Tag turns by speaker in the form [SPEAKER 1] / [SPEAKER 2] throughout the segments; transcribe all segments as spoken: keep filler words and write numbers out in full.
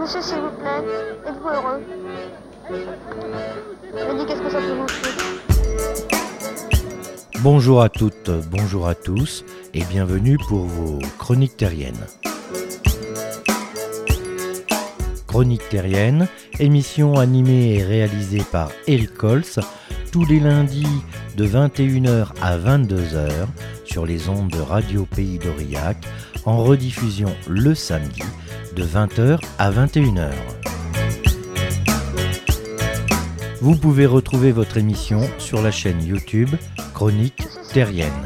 [SPEAKER 1] Couchez s'il vous plaît. Êtes-vous heureux? Mais dis, qu'est-ce que ça peut vous faire?
[SPEAKER 2] Bonjour à toutes, bonjour à tous et bienvenue pour vos Chroniques Terriennes. Chroniques Terriennes, émission animée et réalisée par Eric Cols, tous les lundis de vingt et une heures à vingt-deux heures sur les ondes de Radio Pays d'Aurillac, en rediffusion le samedi de vingt heures à vingt et une heures. Vous pouvez retrouver votre émission sur la chaîne YouTube Chroniques Terriennes.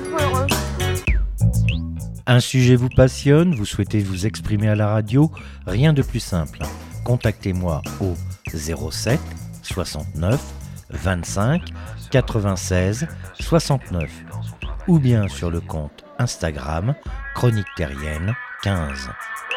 [SPEAKER 2] Un sujet vous passionne, vous souhaitez vous exprimer à la radio, rien de plus simple. Contactez-moi au zéro sept soixante-neuf vingt-cinq quatre-vingt-seize soixante-neuf ou bien sur le compte Instagram Chroniques Terriennes quinze.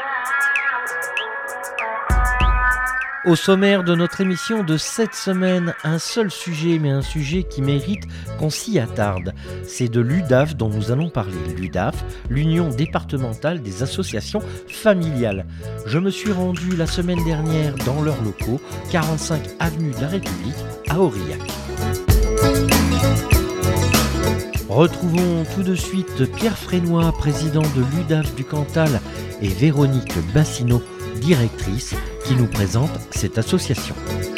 [SPEAKER 2] Au sommaire de notre émission de cette semaine, un seul sujet, mais un sujet qui mérite qu'on s'y attarde. C'est de l'U D A F dont nous allons parler. L'U D A F, l'Union départementale des associations familiales. Je me suis rendu la semaine dernière dans leurs locaux, quarante-cinq avenue de la République, à Aurillac. Retrouvons tout de suite Pierre Frénois, président de l'U D A F du Cantal, et Véronique Bassineau, directrice, qui nous présente cette association.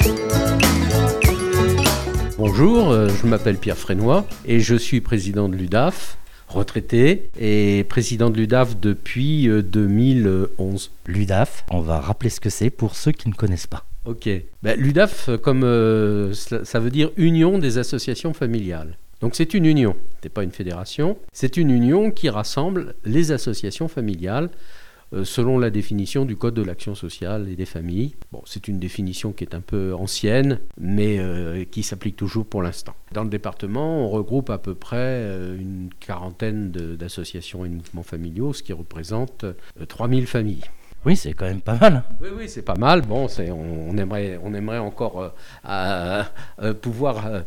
[SPEAKER 3] Bonjour, je m'appelle Pierre Frénois et je suis président de l'U D A F, retraité et président de l'U D A F depuis deux mille onze.
[SPEAKER 2] L'U D A F, on va rappeler ce que c'est pour ceux qui ne connaissent pas.
[SPEAKER 3] Ok, ben, l'U D A F, comme euh, ça, ça veut dire Union des associations familiales. Donc c'est une union, c'est pas une fédération, c'est une union qui rassemble les associations familiales selon la définition du Code de l'action sociale et des familles. Bon, c'est une définition qui est un peu ancienne, mais euh, qui s'applique toujours pour l'instant. Dans le département, on regroupe à peu près euh, une quarantaine de, d'associations et de mouvements familiaux, ce qui représente euh, trois mille familles.
[SPEAKER 2] Oui, c'est quand même pas mal.
[SPEAKER 3] Oui, oui, c'est pas mal. Bon, c'est, on, on, aimerait, on aimerait encore euh, euh, euh, pouvoir euh,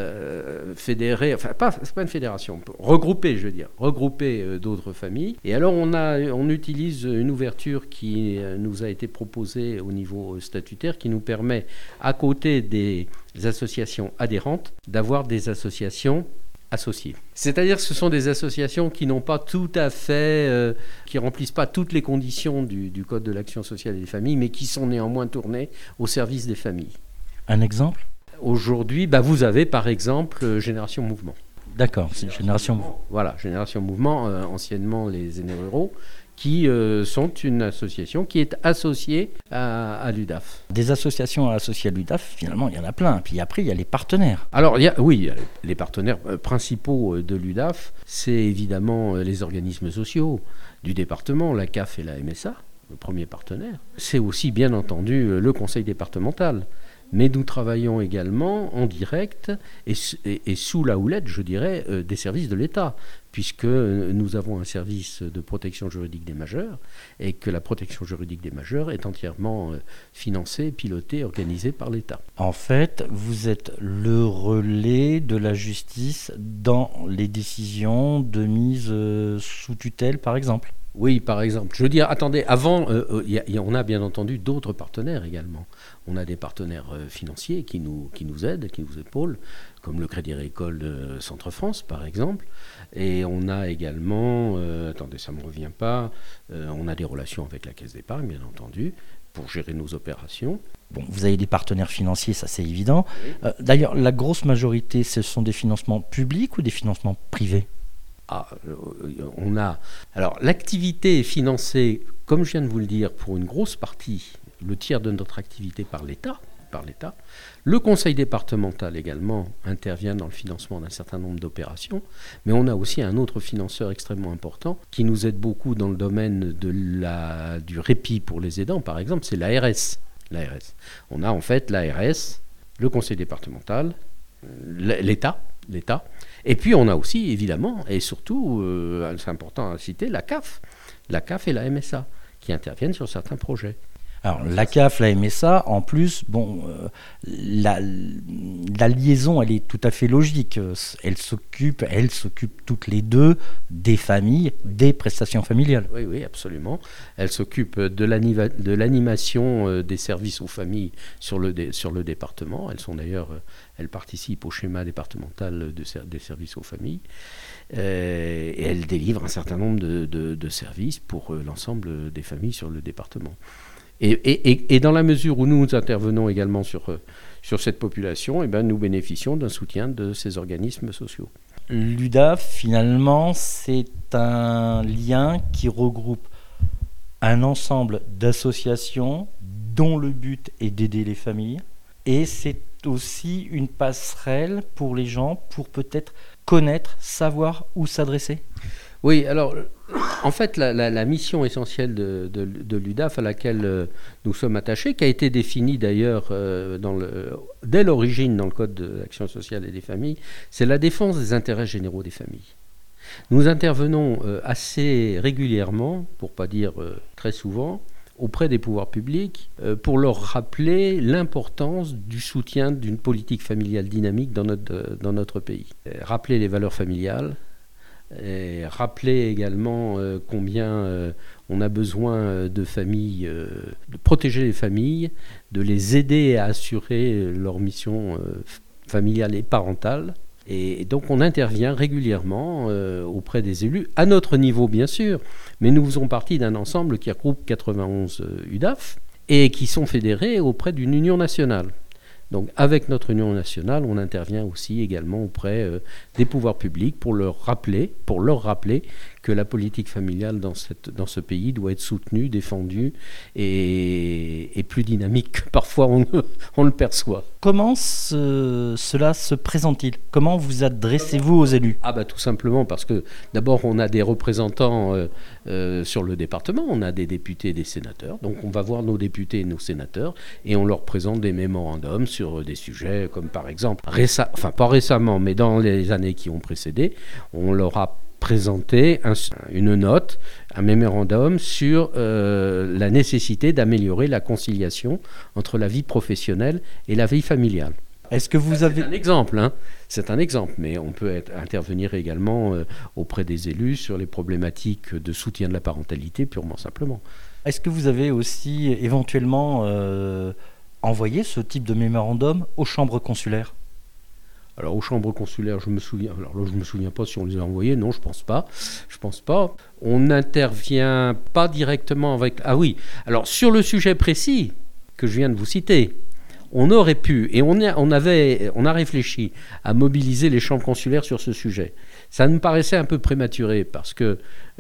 [SPEAKER 3] euh, fédérer, enfin, pas, c'est pas une fédération, regrouper, je veux dire, regrouper euh, d'autres familles. Et alors, on, a, on utilise une ouverture qui euh, nous a été proposée au niveau statutaire, qui nous permet, à côté des associations adhérentes, d'avoir des associations associés. C'est-à-dire que ce sont des associations qui n'ont pas tout à fait, euh, qui remplissent pas toutes les conditions du, du Code de l'action sociale et des familles, mais qui sont néanmoins tournées au service des familles.
[SPEAKER 2] Un exemple ?
[SPEAKER 3] Aujourd'hui, bah, vous avez par exemple euh, Génération Mouvement.
[SPEAKER 2] D'accord, c'est Génération Mouvement.
[SPEAKER 3] Voilà, Génération Mouvement, euh, anciennement les aînés ruraux, qui euh, sont une association qui est associée à, à l'U D A F.
[SPEAKER 2] Des associations associées à l'U D A F, finalement, il y en a plein. Puis après, il y a les partenaires.
[SPEAKER 3] Alors, il y a, oui, il y a les partenaires principaux de l'U D A F, c'est évidemment les organismes sociaux du département, la C A F et la M S A, le premier partenaire. C'est aussi, bien entendu, le conseil départemental. Mais nous travaillons également en direct et, et, et sous la houlette, je dirais, euh, des services de l'État, puisque nous avons un service de protection juridique des majeurs et que la protection juridique des majeurs est entièrement euh, financée, pilotée, organisée par l'État.
[SPEAKER 2] En fait, vous êtes le relais de la justice dans les décisions de mise euh, sous tutelle, par exemple.
[SPEAKER 3] Oui, par exemple. Je veux dire, attendez, avant, euh, y a, y a, on a bien entendu d'autres partenaires également. On a des partenaires euh, financiers qui nous, qui nous aident, qui nous épaulent, comme le Crédit Agricole de Centre-France, par exemple. Et on a également, euh, attendez, ça ne me revient pas, euh, on a des relations avec la Caisse d'épargne, bien entendu, pour gérer nos opérations.
[SPEAKER 2] Bon, vous avez des partenaires financiers, ça c'est évident. Oui. Euh, d'ailleurs, la grosse majorité, ce sont des financements publics ou des financements privés ?
[SPEAKER 3] Ah, on a... Alors, l'activité est financée, comme je viens de vous le dire, pour une grosse partie, le tiers de notre activité par l'État. Par l'État. Le conseil départemental également intervient dans le financement d'un certain nombre d'opérations, mais on a aussi un autre financeur extrêmement important qui nous aide beaucoup dans le domaine de la, du répit pour les aidants, par exemple, c'est l'A R S. L'A R S. On a en fait l'A R S, le conseil départemental, l'État, l'État. Et puis on a aussi, évidemment, et surtout, euh, c'est important à citer, la C A F. La C A F et la M S A, qui interviennent sur certains projets.
[SPEAKER 2] Alors, la C A F, la M S A, en plus, bon, euh, la, la liaison, elle est tout à fait logique. Elle s'occupe, elles s'occupent toutes les deux des familles, des prestations familiales.
[SPEAKER 3] Oui, oui, absolument. Elle s'occupe de, l'anima- de l'animation des services aux familles sur le, dé- sur le département. Elles sont d'ailleurs, elles participent au schéma départemental de ser- des services aux familles. Euh, et elles délivrent un certain nombre de, de, de services pour euh, l'ensemble des familles sur le département. Et, et, et dans la mesure où nous intervenons également sur, sur cette population, eh ben nous bénéficions d'un soutien de ces organismes sociaux.
[SPEAKER 2] L'U D A F, finalement, c'est un lien qui regroupe un ensemble d'associations dont le but est d'aider les familles. Et c'est aussi une passerelle pour les gens pour peut-être connaître, savoir où s'adresser.
[SPEAKER 3] Oui, alors, en fait, la, la, la mission essentielle de, de, de l'U D A F à laquelle euh, nous sommes attachés, qui a été définie d'ailleurs euh, dans le, dès l'origine dans le Code de l'action sociale et des familles, c'est la défense des intérêts généraux des familles. Nous intervenons euh, assez régulièrement, pour ne pas dire euh, très souvent, auprès des pouvoirs publics, euh, pour leur rappeler l'importance du soutien d'une politique familiale dynamique dans notre, euh, dans notre pays. Euh, rappeler les valeurs familiales, et rappeler également euh, combien euh, on a besoin de familles, euh, de protéger les familles, de les aider à assurer leur mission euh, familiale et parentale. Et, et donc on intervient régulièrement euh, auprès des élus, à notre niveau bien sûr, mais nous faisons partie d'un ensemble qui regroupe quatre-vingt-onze euh, U D A F et qui sont fédérés auprès d'une union nationale. Donc avec notre union nationale, on intervient aussi également auprès euh, des pouvoirs publics pour leur rappeler, pour leur rappeler que la politique familiale dans, cette, dans ce pays doit être soutenue, défendue et, et plus dynamique que parfois on, on le perçoit.
[SPEAKER 2] Comment ce, cela se présente-t-il ? Comment vous adressez-vous aux élus ?
[SPEAKER 3] Ah bah tout simplement parce que d'abord on a des représentants euh, euh, sur le département, on a des députés et des sénateurs, donc on va voir nos députés et nos sénateurs et on leur présente des mémorandums sur des sujets comme par exemple, réce- enfin pas récemment mais dans les années qui ont précédé, on leur a présenté un, une note, un mémorandum sur euh, la nécessité d'améliorer la conciliation entre la vie professionnelle et la vie familiale.
[SPEAKER 2] Est-ce que vous avez...
[SPEAKER 3] C'est un exemple, hein. C'est un exemple, mais on peut être, intervenir également euh, auprès des élus sur les problématiques de soutien de la parentalité, purement simplement.
[SPEAKER 2] Est-ce que vous avez aussi éventuellement euh, envoyé ce type de mémorandum aux chambres consulaires ?
[SPEAKER 3] Alors aux chambres consulaires, je me souviens. Alors là, je me souviens pas si on les a envoyés. Non, je pense pas. Je pense pas. On n'intervient pas directement avec. Ah oui. Alors sur le sujet précis que je viens de vous citer, on aurait pu et on a, on avait, on a réfléchi à mobiliser les chambres consulaires sur ce sujet. Ça me paraissait un peu prématuré parce que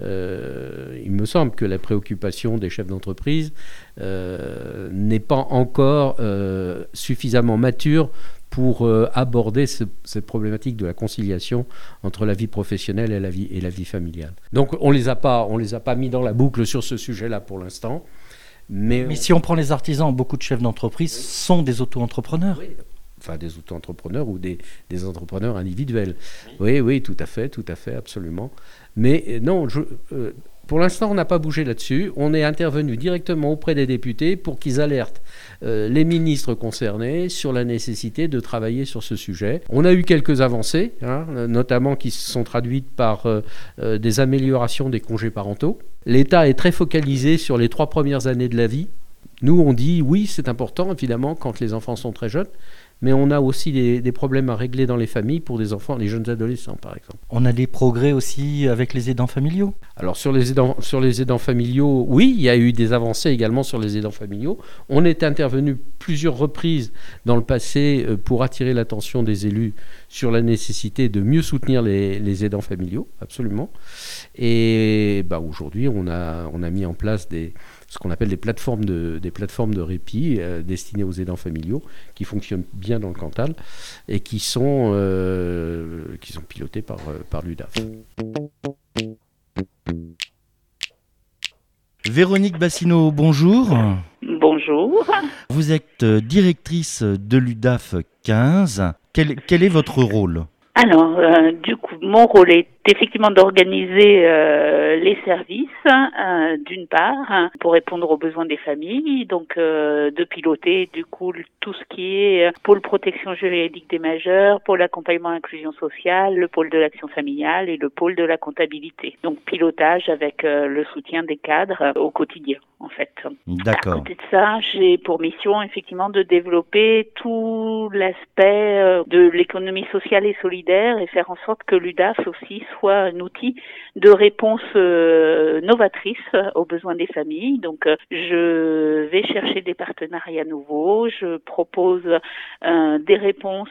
[SPEAKER 3] euh, il me semble que la préoccupation des chefs d'entreprise euh, n'est pas encore euh, suffisamment mature pour euh, aborder ce, cette problématique de la conciliation entre la vie professionnelle et la vie, et la vie familiale. Donc on les a pas, on les a pas mis dans la boucle sur ce sujet-là pour l'instant. Mais,
[SPEAKER 2] mais si on prend les artisans, beaucoup de chefs d'entreprise oui. sont des auto-entrepreneurs.
[SPEAKER 3] Oui. Enfin des auto-entrepreneurs ou des, des entrepreneurs individuels. Oui. oui, oui, tout à fait, tout à fait, absolument. Mais non, je... Euh, Pour l'instant, on n'a pas bougé là-dessus. On est intervenu directement auprès des députés pour qu'ils alertent euh, les ministres concernés sur la nécessité de travailler sur ce sujet. On a eu quelques avancées, hein, notamment qui se sont traduites par euh, euh, des améliorations des congés parentaux. L'État est très focalisé sur les trois premières années de la vie. Nous, on dit oui, c'est important, évidemment, quand les enfants sont très jeunes. Mais on a aussi des, des problèmes à régler dans les familles pour des enfants, les jeunes adolescents par exemple.
[SPEAKER 2] On a des progrès aussi avec les aidants familiaux ?
[SPEAKER 3] Alors sur les aidants, sur les aidants familiaux, oui, il y a eu des avancées également sur les aidants familiaux. On est intervenu plusieurs reprises dans le passé pour attirer l'attention des élus sur la nécessité de mieux soutenir les, les aidants familiaux, absolument. Et bah, aujourd'hui, on a, on a mis en place des... ce qu'on appelle des plateformes de, des plateformes de répit euh, destinées aux aidants familiaux qui fonctionnent bien dans le Cantal et qui sont, euh, qui sont pilotées par, euh, par l'U D A F.
[SPEAKER 2] Véronique Bassineau, bonjour.
[SPEAKER 4] Bonjour.
[SPEAKER 2] Vous êtes directrice de l'U D A F quinze. Quel, quel est votre rôle ?
[SPEAKER 4] Alors, euh, du coup, mon rôle est effectivement d'organiser euh, les services, euh, d'une part, hein, pour répondre aux besoins des familles, donc euh, de piloter du coup tout ce qui est euh, pôle protection juridique des majeurs, pôle accompagnement inclusion sociale, le pôle de l'action familiale et le pôle de la comptabilité. Donc pilotage avec euh, le soutien des cadres euh, au quotidien, en fait.
[SPEAKER 2] D'accord.
[SPEAKER 4] À côté de ça, j'ai pour mission effectivement de développer tout l'aspect euh, de l'économie sociale et solidaire et faire en sorte que l'U D A F aussi soit un outil de réponse euh, novatrice aux besoins des familles. Donc, euh, je vais chercher des partenariats nouveaux, je propose euh, des réponses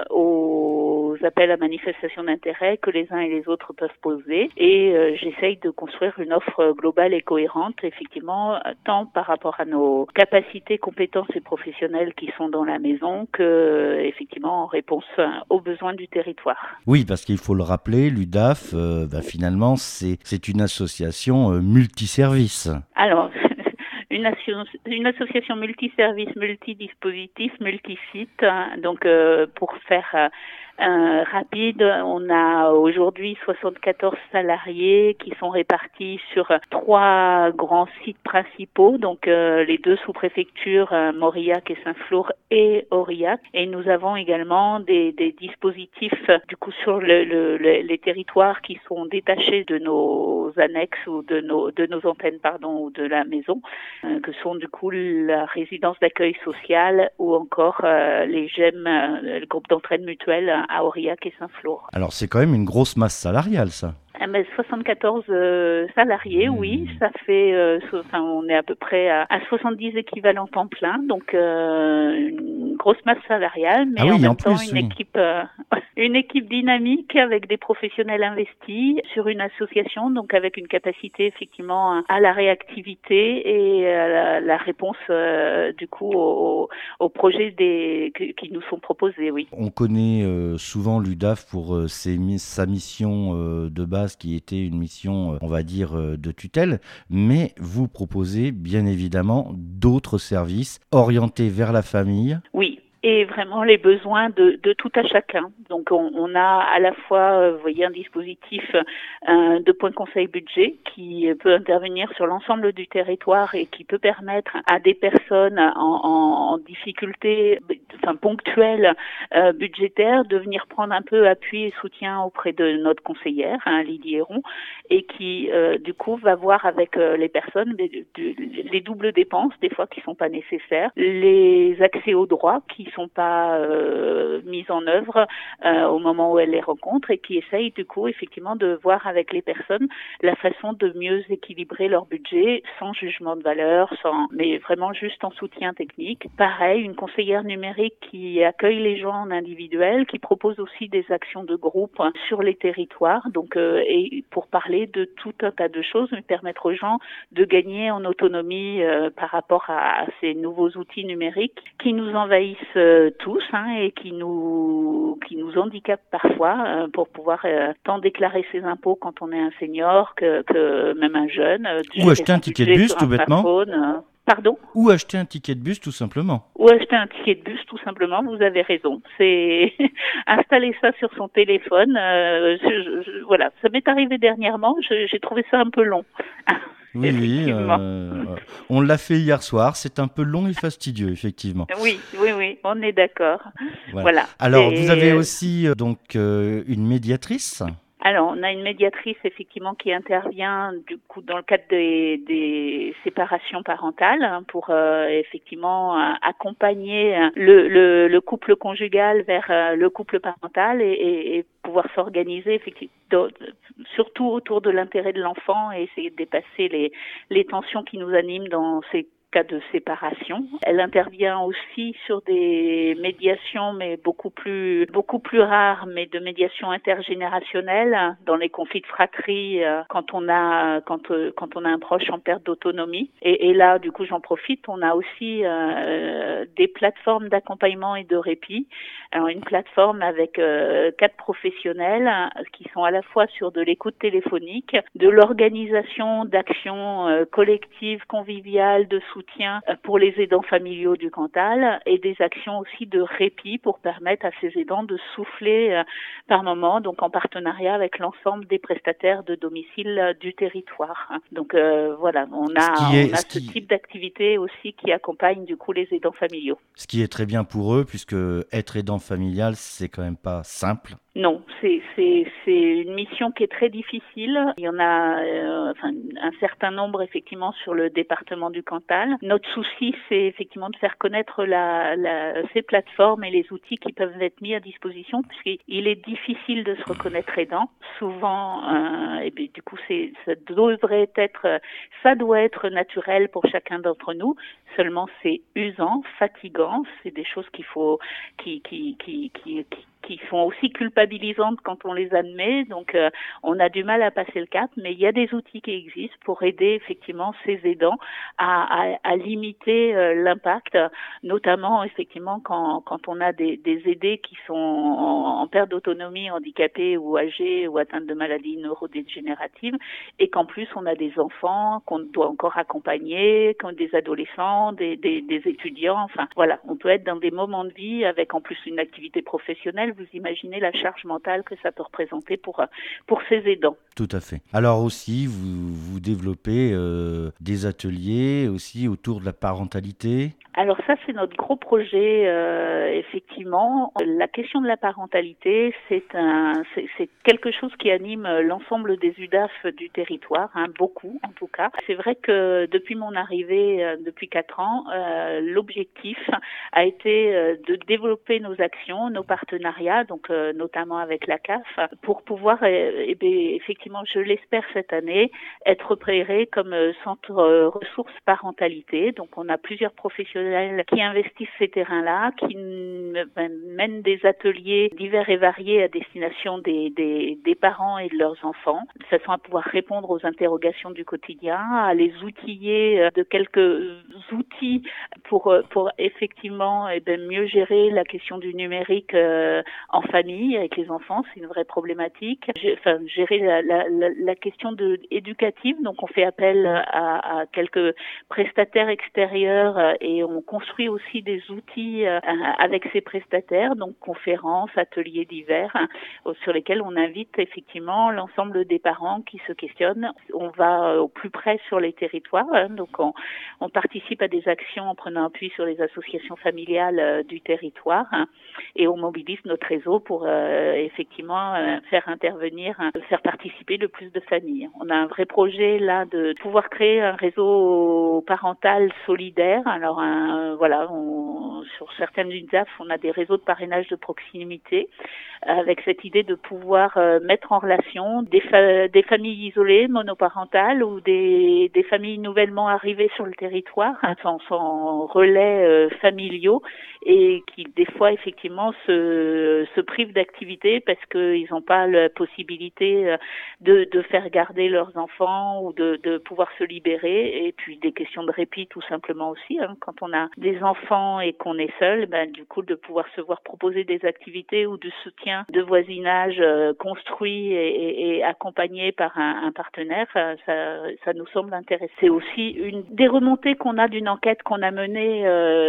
[SPEAKER 4] aux appels à manifestation d'intérêt que les uns et les autres peuvent poser et euh, j'essaye de construire une offre globale et cohérente, effectivement, tant par rapport à nos capacités, compétences et professionnels qui sont dans la maison que, effectivement, en réponse aux besoins du territoire.
[SPEAKER 2] Oui, parce qu'il faut le rappeler, l'U D A F, euh, bah, finalement, c'est, c'est une association euh, multiservice.
[SPEAKER 4] Alors, une, asso- une association multiservice, multidispositif, multisite, hein, donc euh, pour faire... Euh, Euh, rapide, on a aujourd'hui soixante-quatorze salariés qui sont répartis sur trois grands sites principaux, donc euh, les deux sous-préfectures, euh, Mauriac et Saint-Flour et Aurillac. Et nous avons également des, des dispositifs du coup sur le, le, le, les territoires qui sont détachés de nos annexes ou de nos, de nos antennes, pardon, ou de la maison, euh, que sont du coup la résidence d'accueil social ou encore euh, les G E M, euh, le groupe d'entraide mutuelle à Aurillac et Saint-Flour.
[SPEAKER 2] Alors c'est quand même une grosse masse salariale, ça.
[SPEAKER 4] Ah ben, soixante-quatorze euh, salariés, mmh. oui, ça fait, euh, so, enfin, on est à peu près à, à soixante-dix équivalents temps plein, donc euh, une grosse masse salariale, mais
[SPEAKER 2] ah oui,
[SPEAKER 4] en même
[SPEAKER 2] en
[SPEAKER 4] temps
[SPEAKER 2] plus,
[SPEAKER 4] une
[SPEAKER 2] oui.
[SPEAKER 4] équipe, euh, une équipe dynamique avec des professionnels investis sur une association, donc avec une capacité effectivement à la réactivité et à la, la réponse euh, du coup aux, aux projets des, qui nous sont proposés, oui.
[SPEAKER 2] On connaît euh, souvent l'U D A F pour euh, ses, sa mission euh, de base qui était une mission, euh, on va dire, euh, de tutelle, mais vous proposez bien évidemment d'autres services orientés vers la famille.
[SPEAKER 4] Oui. Et vraiment les besoins de, de tout à chacun. Donc on, on a à la fois, euh, vous voyez, un dispositif euh, de point conseil budget qui peut intervenir sur l'ensemble du territoire et qui peut permettre à des personnes en, en, en difficulté, enfin ponctuelle euh, budgétaire, de venir prendre un peu appui et soutien auprès de notre conseillère, hein, Lydie Héron, et qui euh, du coup va voir avec euh, les personnes les, les doubles dépenses des fois qui sont pas nécessaires, les accès aux droits qui sont pas euh, mises en œuvre euh, au moment où elles les rencontrent et qui essayent du coup effectivement de voir avec les personnes la façon de mieux équilibrer leur budget sans jugement de valeur, sans mais vraiment juste en soutien technique. Pareil, une conseillère numérique qui accueille les gens en individuel, qui propose aussi des actions de groupe sur les territoires, donc euh, et pour parler de tout un tas de choses, mais permettre aux gens de gagner en autonomie euh, par rapport à, à ces nouveaux outils numériques qui nous envahissent euh, tous hein, et qui nous qui nous handicapent parfois euh, pour pouvoir euh, tant déclarer ses impôts quand on est un senior que, que même un jeune. Euh,
[SPEAKER 2] Ou acheter un ticket de bus tout bêtement.
[SPEAKER 4] Euh, Pardon ?
[SPEAKER 2] Ou acheter un ticket de bus tout simplement.
[SPEAKER 4] Ou acheter un ticket de bus tout simplement, vous avez raison. C'est installer ça sur son téléphone. Euh, je, je, voilà, ça m'est arrivé dernièrement, je, j'ai trouvé ça un peu long.
[SPEAKER 2] Oui, oui euh, on l'a fait hier soir, c'est un peu long et fastidieux, effectivement.
[SPEAKER 4] Oui, oui, oui, on est d'accord.
[SPEAKER 2] Voilà.
[SPEAKER 4] voilà.
[SPEAKER 2] Alors,
[SPEAKER 4] et...
[SPEAKER 2] vous avez aussi euh, donc euh, une médiatrice ?
[SPEAKER 4] Alors, on a une médiatrice effectivement qui intervient du coup dans le cadre des, des séparations parentales hein, pour euh, effectivement euh, accompagner le, le, le couple conjugal vers euh, le couple parental et, et, et pouvoir s'organiser effectivement surtout autour de l'intérêt de l'enfant et essayer de dépasser les, les tensions qui nous animent dans ces cas de séparation. Elle intervient aussi sur des médiations, mais beaucoup plus beaucoup plus rares, mais de médiation intergénérationnelle dans les conflits de fratrie quand on a quand quand on a un proche en perte d'autonomie. Et, et là, du coup, j'en profite. On a aussi euh, des plateformes d'accompagnement et de répit. Alors une plateforme avec euh, quatre professionnels qui sont à la fois sur de l'écoute téléphonique, de l'organisation d'actions euh, collectives, conviviales, de soutien soutien pour les aidants familiaux du Cantal et des actions aussi de répit pour permettre à ces aidants de souffler par moment, donc en partenariat avec l'ensemble des prestataires de domicile du territoire. Donc euh, voilà, on a,
[SPEAKER 2] ce, est,
[SPEAKER 4] on a
[SPEAKER 2] ce,
[SPEAKER 4] ce
[SPEAKER 2] qui...
[SPEAKER 4] type d'activité aussi qui accompagne du coup les aidants familiaux.
[SPEAKER 2] Ce qui est très bien pour eux, puisque être aidant familial, c'est quand même pas simple.
[SPEAKER 4] Non, c'est, c'est, c'est une mission qui est très difficile. Il y en a euh, enfin, un certain nombre effectivement sur le département du Cantal. Notre souci, c'est effectivement de faire connaître la, la, ces plateformes et les outils qui peuvent être mis à disposition, puisqu'il est difficile de se reconnaître aidant. Souvent, euh, et bien, du coup, c'est, ça devrait être, ça doit être naturel pour chacun d'entre nous. Seulement, c'est usant, fatigant. C'est des choses qu'il faut, qui, qui, qui, qui, qui qui sont aussi culpabilisantes quand on les admet, donc euh, on a du mal à passer le cap, mais il y a des outils qui existent pour aider effectivement ces aidants à, à, à limiter euh, l'impact, notamment effectivement quand, quand on a des, des aidés qui sont en, en perte d'autonomie, handicapés ou âgés ou atteints de maladies neurodégénératives, et qu'en plus on a des enfants qu'on doit encore accompagner, comme des adolescents, des, des, des étudiants, enfin voilà, on peut être dans des moments de vie avec en plus une activité professionnelle. Vous imaginez la charge mentale que ça peut représenter pour, pour ces aidants.
[SPEAKER 2] Tout à fait. Alors aussi, vous, vous développez euh, des ateliers aussi autour de la parentalité.
[SPEAKER 4] Alors ça, c'est notre gros projet, euh, effectivement. La question de la parentalité, c'est, un, c'est, c'est quelque chose qui anime l'ensemble des U D A F du territoire, hein, beaucoup en tout cas. C'est vrai que depuis mon arrivée, euh, depuis quatre ans, euh, l'objectif a été euh, de développer nos actions, nos partenariats, donc euh, notamment avec la C A F, pour pouvoir, euh, eh bien, effectivement, je l'espère cette année, être repéré comme euh, centre euh, ressources parentalité. Donc on a plusieurs professionnels qui investissent ces terrains-là, qui mènent des ateliers divers et variés à destination des, des, des parents et de leurs enfants, de façon à pouvoir répondre aux interrogations du quotidien, à les outiller de quelques outils pour, pour effectivement eh bien, mieux gérer la question du numérique euh, en famille avec les enfants, c'est une vraie problématique. Enfin, gérer la, la, la, la question de, éducative, donc on fait appel à, à quelques prestataires extérieurs et on construit aussi des outils euh, avec ces prestataires, donc conférences, ateliers divers, hein, sur lesquels on invite effectivement l'ensemble des parents qui se questionnent. On va au plus près sur les territoires, hein, donc on, on participe à des actions en prenant appui sur les associations familiales euh, du territoire, hein, et on mobilise notre réseau pour euh, effectivement euh, faire intervenir, hein, faire participer le plus de familles. On a un vrai projet là de pouvoir créer un réseau parental solidaire. Alors un, voilà, on, sur certaines U D A F, on a des réseaux de parrainage de proximité avec cette idée de pouvoir euh, mettre en relation des, fa- des familles isolées, monoparentales ou des, des familles nouvellement arrivées sur le territoire, hein, sans, sans relais euh, familiaux et qui des fois effectivement se, se privent d'activité parce qu'ils n'ont pas la possibilité de, de faire garder leurs enfants ou de, de pouvoir se libérer, et puis des questions de répit tout simplement aussi, hein, quand on a des enfants et qu'on est seul, ben, du coup de pouvoir se voir proposer des activités ou du soutien de voisinage euh, construit et, et, et accompagné par un, un partenaire, ça, ça nous semble intéressant. C'est aussi une des remontées qu'on a d'une enquête qu'on a menée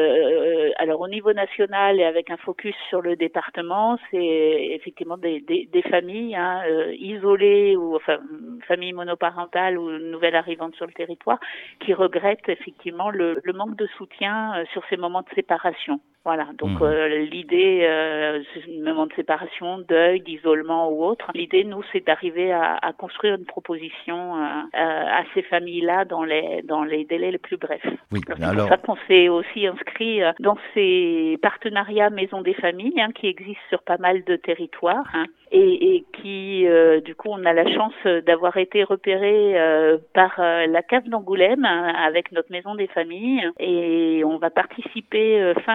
[SPEAKER 4] euh, alors au niveau national et avec un focus sur le département, c'est effectivement des, des, des familles hein, euh, isolées ou enfin familles monoparentales ou nouvelles arrivantes sur le territoire qui regrettent effectivement le, le manque de soutien euh, sur ces moments de séparation. Voilà, donc mmh. euh, l'idée, euh, moment de séparation, deuil, d'isolement ou autre, l'idée, nous, c'est d'arriver à, à construire une proposition euh, à ces familles-là dans les dans les délais les plus brefs.
[SPEAKER 2] Oui,
[SPEAKER 4] alors, c'est
[SPEAKER 2] alors...
[SPEAKER 4] pour ça qu'on s'est aussi inscrit dans ces partenariats Maison des Familles hein, qui existent sur pas mal de territoires hein, et, et qui, euh, du coup, on a la chance d'avoir été repérés euh, par euh, la C A F d'Angoulême hein, avec notre Maison des Familles et on va participer euh, fin mars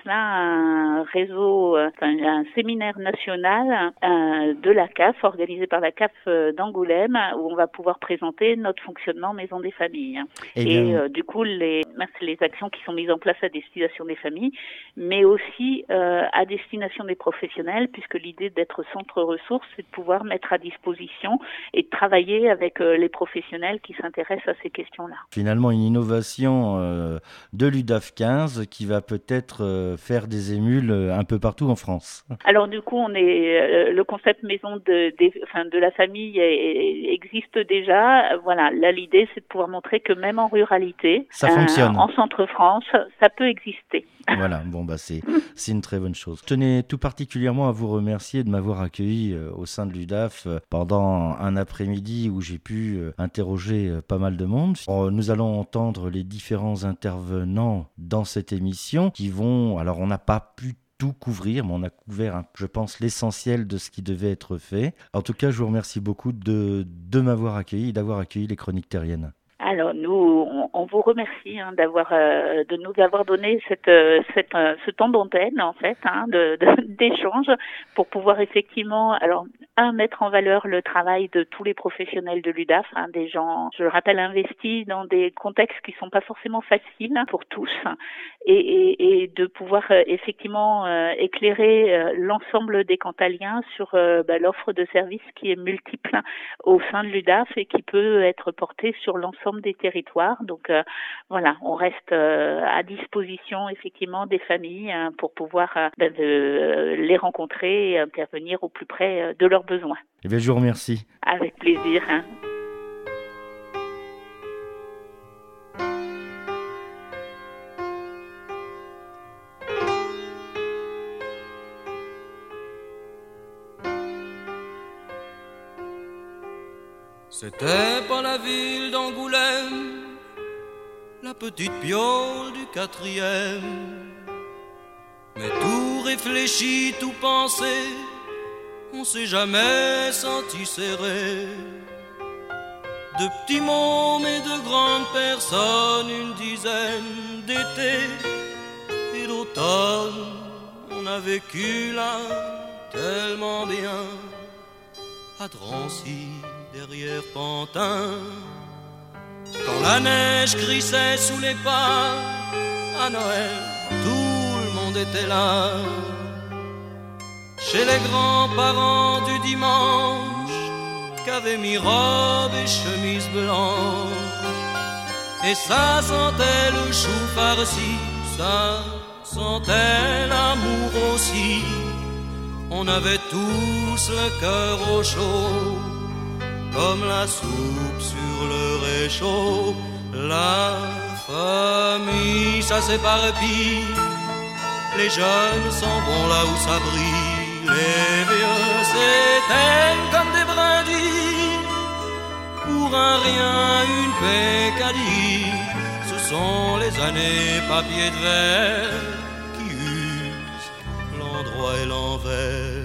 [SPEAKER 4] cela un réseau, euh, enfin, un séminaire national euh, de la C A F, organisé par la C A F euh, d'Angoulême, où on va pouvoir présenter notre fonctionnement Maison des Familles.
[SPEAKER 2] Eh
[SPEAKER 4] Et
[SPEAKER 2] bien,
[SPEAKER 4] euh, du coup, les, c'est les actions qui sont mises en place à destination des familles, mais aussi euh, à destination des professionnels, puisque l'idée d'être centre ressources, c'est de pouvoir mettre à disposition et de travailler avec euh, les professionnels qui s'intéressent à ces questions-là.
[SPEAKER 2] finalement, une innovation euh, de l'U D A F quinze qui va peut-être euh, faire des émules euh, un peu partout en France.
[SPEAKER 4] Alors du coup, on est euh, le concept maison de, des, enfin, de la famille est, existe déjà. Voilà, là l'idée c'est de pouvoir montrer que même en ruralité,
[SPEAKER 2] Ça fonctionne.
[SPEAKER 4] Euh, en Centre-France, ça peut exister.
[SPEAKER 2] Voilà, bon bah c'est c'est une très bonne chose. Je tenais tout particulièrement à vous remercier de m'avoir accueilli euh, au sein de l'U D A F euh, pendant un après-midi où j'ai pu euh, interroger euh, pas mal de monde. Euh, nous allons entendre les différents intervenants dans cette émission qui vont, alors on n'a pas pu tout couvrir, mais on a couvert, hein, je pense, l'essentiel de ce qui devait être fait. En tout cas, je vous remercie beaucoup de, de m'avoir accueilli et d'avoir accueilli les Chroniques Terriennes.
[SPEAKER 4] Alors nous, on, on vous remercie hein, d'avoir, euh, de nous avoir donné cette, euh, cette, euh, ce temps d'antenne en fait, hein, de, de, d'échange pour pouvoir effectivement, alors un mettre en valeur le travail de tous les professionnels de l'U D A F, hein, des gens, je le rappelle, investis dans des contextes qui sont pas forcément faciles pour tous, et, et, et de pouvoir euh, effectivement euh, éclairer euh, l'ensemble des Cantaliens sur euh, bah, l'offre de services qui est multiple au sein de l'U D A F et qui peut être portée sur l'ensemble des territoires. Donc euh, voilà, on reste euh, à disposition effectivement des familles hein, pour pouvoir euh, ben, de, les rencontrer et intervenir au plus près euh, de leurs besoins.
[SPEAKER 2] Eh bien, je vous remercie.
[SPEAKER 4] Avec plaisir. Hein.
[SPEAKER 5] C'était pas la ville d'Angoulême, la petite piole du quatrième. Mais tout réfléchi, tout pensé, on s'est jamais senti serré. De petits mômes et de grandes personnes, une dizaine d'étés et d'automne, on a vécu là tellement bien, à Drancy, derrière Pantin. Quand la neige crissait sous les pas, à Noël, tout le monde était là. Chez les grands-parents du dimanche, qu'avaient mis robe et chemise blanche. Et ça sentait le chou farci, ça sentait l'amour aussi. On avait tous le cœur au chaud, comme la soupe sur le réchaud. La famille, ça s'éparpille, les jeunes s'en vont là où ça brille, les vieux s'éteignent comme des brindilles, pour un rien, une pécadille. Ce sont les années papier de verre qui usent l'endroit et l'envers.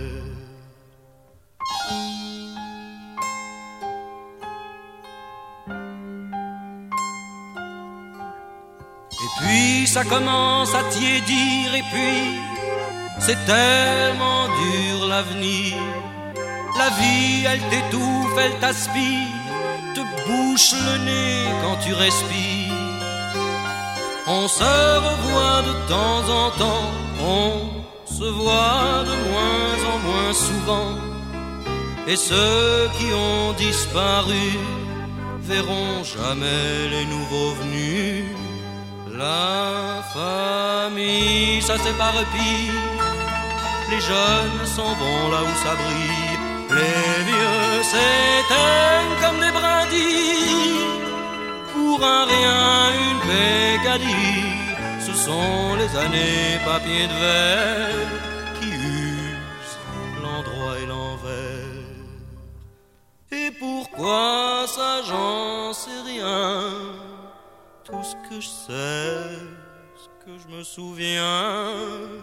[SPEAKER 5] Et puis ça commence à tiédir, et puis c'est tellement dur l'avenir. La vie, elle t'étouffe, elle t'aspire, te bouche le nez quand tu respires. On se revoit de temps en temps, on se voit de moins en moins souvent. Et ceux qui ont disparu verront jamais les nouveaux venus. La famille, ça s'éparpille, les jeunes s'en vont là où ça brille, les vieux s'éteignent comme des brindilles, pour un rien, une pécadille. Ce sont les années papier de verre qui usent l'endroit et l'envers. Et pourquoi ça, j'en sais rien. Tout ce que je sais, ce que je me souviens,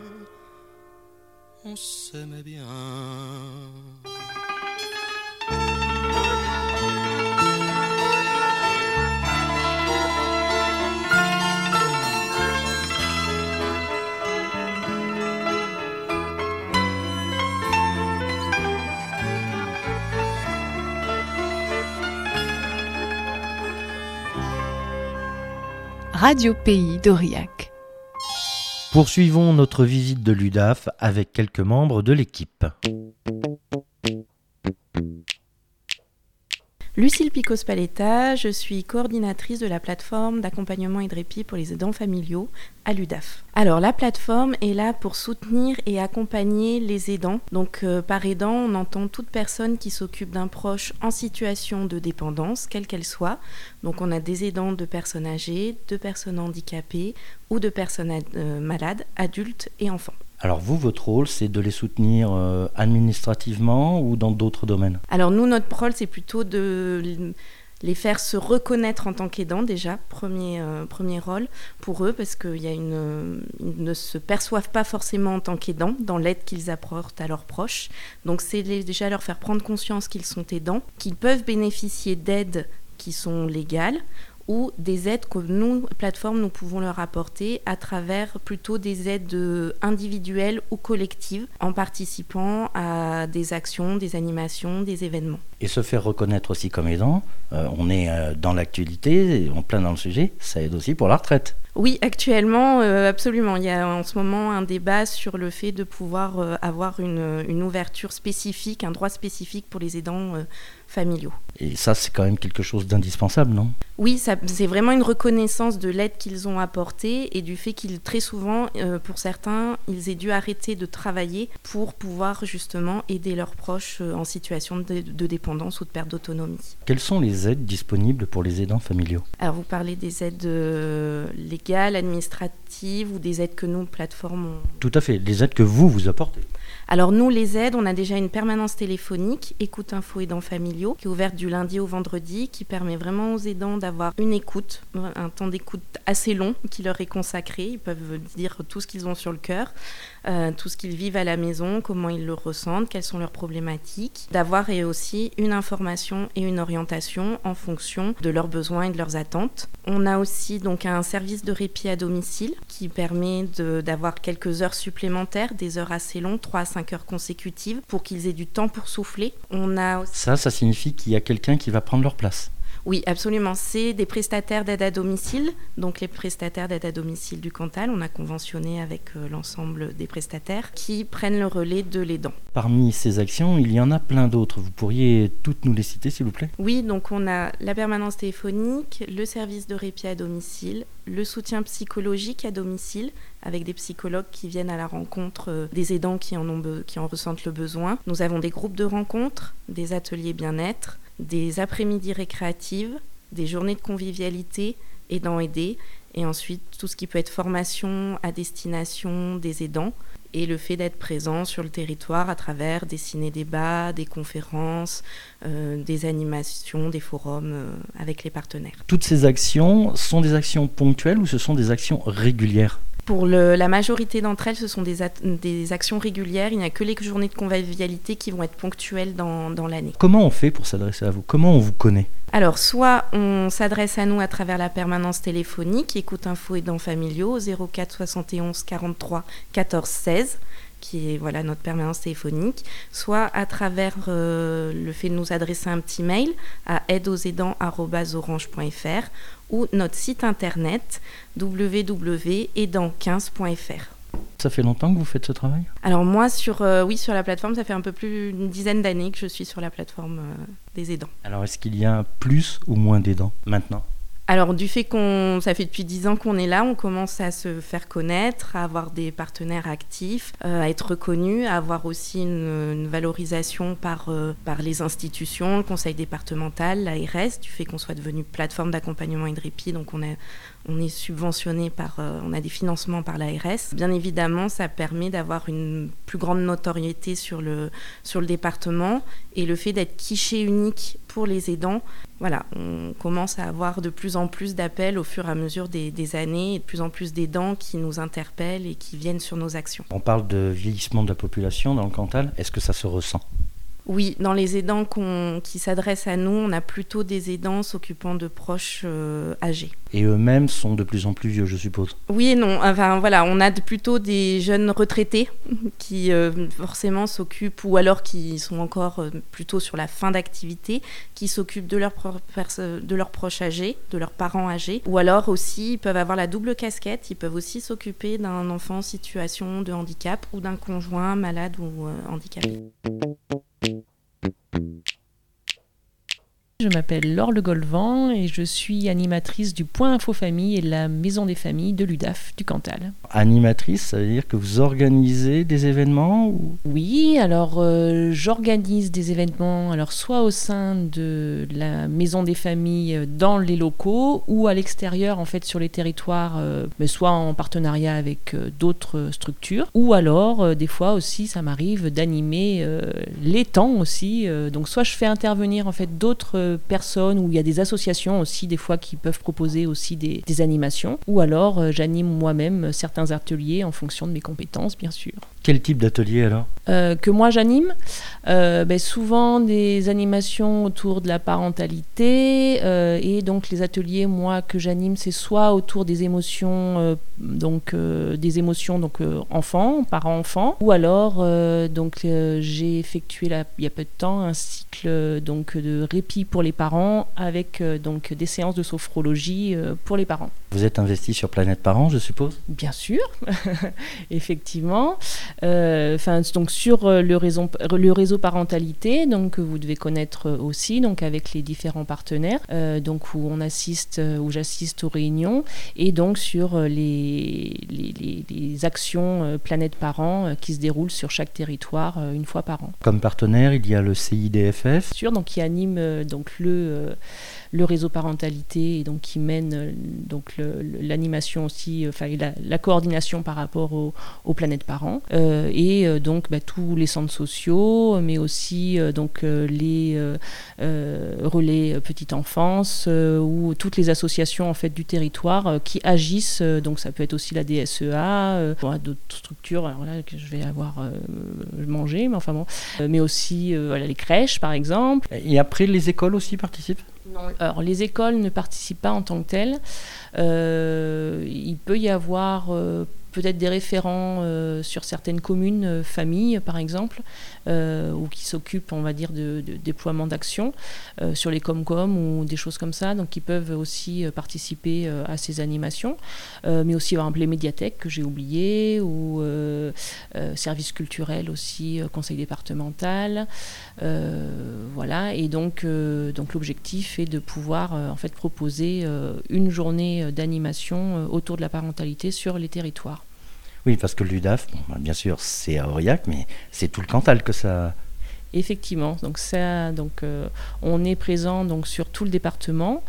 [SPEAKER 5] on s'aimait bien.
[SPEAKER 6] Radio Pays d'Aurillac.
[SPEAKER 2] Poursuivons notre visite de l'U D A F avec quelques membres de l'équipe.
[SPEAKER 7] Lucille Picos-Paletta, je suis coordinatrice de la plateforme d'accompagnement et de répit pour les aidants familiaux à l'U D A F. Alors la plateforme est là pour soutenir et accompagner les aidants. Donc euh, par aidant, on entend toute personne qui s'occupe d'un proche en situation de dépendance, quelle qu'elle soit. Donc on a des aidants de personnes âgées, de personnes handicapées ou de personnes ad- euh, malades, adultes et enfants.
[SPEAKER 2] Alors vous, votre rôle, c'est de les soutenir euh, administrativement ou dans d'autres domaines ?
[SPEAKER 7] Alors nous, notre rôle, c'est plutôt de les faire se reconnaître en tant qu'aidants déjà, premier, euh, premier rôle pour eux, parce qu'ils y a une, ils ne se perçoivent pas forcément en tant qu'aidants dans l'aide qu'ils apportent à leurs proches. Donc c'est les, déjà leur faire prendre conscience qu'ils sont aidants, qu'ils peuvent bénéficier d'aides qui sont légales, ou des aides que nous, plateforme, nous pouvons leur apporter à travers plutôt des aides individuelles ou collectives en participant à des actions, des animations, des événements.
[SPEAKER 2] Et se faire reconnaître aussi comme aidant, euh, on est euh, dans l'actualité, en plein dans le sujet, ça aide aussi pour la retraite.
[SPEAKER 7] Oui, actuellement, euh, absolument. Il y a en ce moment un débat sur le fait de pouvoir euh, avoir une, une ouverture spécifique, un droit spécifique pour les aidants euh, familiaux.
[SPEAKER 2] Et ça, c'est quand même quelque chose d'indispensable, non ?
[SPEAKER 7] Oui, ça, c'est vraiment une reconnaissance de l'aide qu'ils ont apportée et du fait qu'ils, très souvent, euh, pour certains, ils aient dû arrêter de travailler pour pouvoir justement aider leurs proches euh, en situation de, de dépendance ou de perte d'autonomie.
[SPEAKER 2] Quelles sont les aides disponibles pour les aidants familiaux ?
[SPEAKER 7] Alors, vous parlez des aides euh, légales, administratives ou des aides que nous, plateforme, on...
[SPEAKER 2] Tout à fait, les aides que vous, vous apportez.
[SPEAKER 7] Alors nous, les aides, on a déjà une permanence téléphonique, Écoute Info Aidants Familiaux, qui est ouverte du lundi au vendredi, qui permet vraiment aux aidants d'avoir une écoute, un temps d'écoute assez long qui leur est consacré. Ils peuvent dire tout ce qu'ils ont sur le cœur, euh, tout ce qu'ils vivent à la maison, comment ils le ressentent, quelles sont leurs problématiques. D'avoir et aussi une information et une orientation en fonction de leurs besoins et de leurs attentes. On a aussi donc un service de répit à domicile qui permet de, d'avoir quelques heures supplémentaires, des heures assez longues, trois à cinq heures consécutives, pour qu'ils aient du temps pour souffler. On a aussi...
[SPEAKER 2] Ça, ça signifie qu'il y a quelqu'un qui va prendre leur place.
[SPEAKER 7] Oui, absolument. C'est des prestataires d'aide à domicile, donc les prestataires d'aide à domicile du Cantal. On a conventionné avec euh, l'ensemble des prestataires qui prennent le relais de l'aidant.
[SPEAKER 2] Parmi ces actions, il y en a plein d'autres. Vous pourriez toutes nous les citer, s'il vous plaît ?
[SPEAKER 7] Oui, donc on a la permanence téléphonique, le service de répit à domicile, le soutien psychologique à domicile, avec des psychologues qui viennent à la rencontre euh, des aidants qui en, ont be- qui en ressentent le besoin. Nous avons des groupes de rencontres, des ateliers bien-être, des après-midi récréatives, des journées de convivialité, aidants aidés, et ensuite tout ce qui peut être formation à destination des aidants, et le fait d'être présent sur le territoire à travers des ciné-débats, des conférences, euh, des animations, des forums euh, avec les partenaires.
[SPEAKER 2] Toutes ces actions sont des actions ponctuelles ou ce sont des actions régulières ?
[SPEAKER 7] Pour le, la majorité d'entre elles, ce sont des, at- des actions régulières. Il n'y a que les journées de convivialité qui vont être ponctuelles dans, dans l'année.
[SPEAKER 2] Comment on fait pour s'adresser à vous ? Comment on vous connaît ?
[SPEAKER 7] Alors, soit on s'adresse à nous à travers la permanence téléphonique, Écoute Info Aidants Familiaux, au zéro quatre soixante et onze quarante-trois quatorze seize, qui est voilà, notre permanence téléphonique, soit à travers euh, le fait de nous adresser un petit mail à aide aux aidants arobase orange point f r ou notre site internet w w w point aidants quinze point f r.
[SPEAKER 2] Ça fait longtemps que vous faites ce travail ?
[SPEAKER 7] Alors moi, sur, euh, oui, sur la plateforme, ça fait un peu plus d'une dizaine d'années que je suis sur la plateforme euh, des aidants.
[SPEAKER 2] Alors, est-ce qu'il y a plus ou moins d'aidants maintenant ?
[SPEAKER 7] Alors, du fait qu'on, ça fait depuis dix ans qu'on est là, on commence à se faire connaître, à avoir des partenaires actifs, euh, à être reconnus, à avoir aussi une, une valorisation par, euh, par les institutions, le conseil départemental, l'A R S, du fait qu'on soit devenu plateforme d'accompagnement et de répit, donc on, a, on est subventionné par, euh, on a des financements par l'A R S. Bien évidemment, ça permet d'avoir une plus grande notoriété sur le, sur le département, et le fait d'être guichet unique pour les aidants, voilà, on commence à avoir de plus en plus d'appels au fur et à mesure des, des années et de plus en plus d'aidants qui nous interpellent et qui viennent sur nos actions.
[SPEAKER 2] On parle de vieillissement de la population dans le Cantal, est-ce que ça se ressent ?
[SPEAKER 7] Oui, dans les aidants qu'on, qui s'adressent à nous, on a plutôt des aidants s'occupant de proches euh, âgés.
[SPEAKER 2] Et eux-mêmes sont de plus en plus vieux, je suppose.
[SPEAKER 7] Oui et non. Enfin, voilà, on a plutôt des jeunes retraités qui euh, forcément s'occupent, ou alors qui sont encore euh, plutôt sur la fin d'activité, qui s'occupent de, leur pro- pers- de leurs proches âgés, de leurs parents âgés. Ou alors aussi, ils peuvent avoir la double casquette, ils peuvent aussi s'occuper d'un enfant en situation de handicap ou d'un conjoint malade ou euh, handicapé.
[SPEAKER 8] Je m'appelle Laure Le Golvan et je suis animatrice du Point Info Famille et de la Maison des Familles de l'U D A F du Cantal.
[SPEAKER 2] Animatrice, ça veut dire que vous organisez des événements ou...
[SPEAKER 8] Oui, alors euh, j'organise des événements, alors soit au sein de la Maison des Familles dans les locaux ou à l'extérieur en fait sur les territoires, euh, mais soit en partenariat avec euh, d'autres structures, ou alors euh, des fois aussi ça m'arrive d'animer euh, les temps aussi, euh, donc soit je fais intervenir en fait d'autres personnes, ou il y a des associations aussi des fois qui peuvent proposer aussi des, des animations, ou alors euh, j'anime moi-même certains ateliers en fonction de mes compétences bien sûr.
[SPEAKER 2] Quel type d'atelier alors
[SPEAKER 8] euh, Que moi j'anime euh, ben, souvent des animations autour de la parentalité euh, et donc les ateliers moi que j'anime c'est soit autour des émotions euh, donc euh, des émotions donc euh, enfants, parents-enfants, ou alors euh, donc euh, j'ai effectué là, il y a peu de temps un cycle donc de répit pour les parents avec euh, donc des séances de sophrologie euh, pour les parents.
[SPEAKER 2] Vous êtes investi sur Planète Parents, je suppose ?
[SPEAKER 8] Bien sûr, effectivement. Euh, donc sur le réseau, le réseau parentalité, donc que vous devez connaître aussi, donc avec les différents partenaires, euh, donc où on assiste, où j'assiste aux réunions, et donc sur les, les, les, les actions Planète Parents qui se déroulent sur chaque territoire une fois par an.
[SPEAKER 2] Comme partenaire, il y a le C I D F F.
[SPEAKER 8] Sûr, donc qui anime donc le le réseau parentalité et donc qui mène donc le, l'animation aussi, enfin la, la coordination par rapport au, aux Planètes Parents euh, et euh, donc bah, tous les centres sociaux, mais aussi euh, donc euh, les euh, euh, relais petite enfance euh, ou toutes les associations en fait du territoire euh, qui agissent. Euh, donc ça peut être aussi la D S E A, euh, bon, d'autres structures. Alors là que je vais avoir euh, mangé, mais enfin bon, euh, mais aussi euh, voilà, les crèches par exemple.
[SPEAKER 2] Et après les écoles aussi participent ?
[SPEAKER 8] Non. Alors, les écoles ne participent pas en tant que telles. Euh, il peut y avoir euh, peut-être des référents euh, sur certaines communes, euh, familles par exemple, euh, ou qui s'occupent, on va dire, de, de déploiement d'actions euh, sur les Comcom ou des choses comme ça, donc ils peuvent aussi euh, participer euh, à ces animations, euh, mais aussi par exemple les médiathèques que j'ai oubliées, ou euh, euh, services culturels aussi, euh, conseil départemental, euh, voilà, et donc, euh, donc l'objectif est de pouvoir euh, en fait proposer euh, une journée d'animation euh, autour de la parentalité sur les territoires.
[SPEAKER 2] Oui, parce que l'U D A F, bon, bien sûr, c'est à Aurillac, mais c'est tout le Cantal que ça...
[SPEAKER 8] Effectivement, donc ça, donc euh, on est présent donc sur tout le département,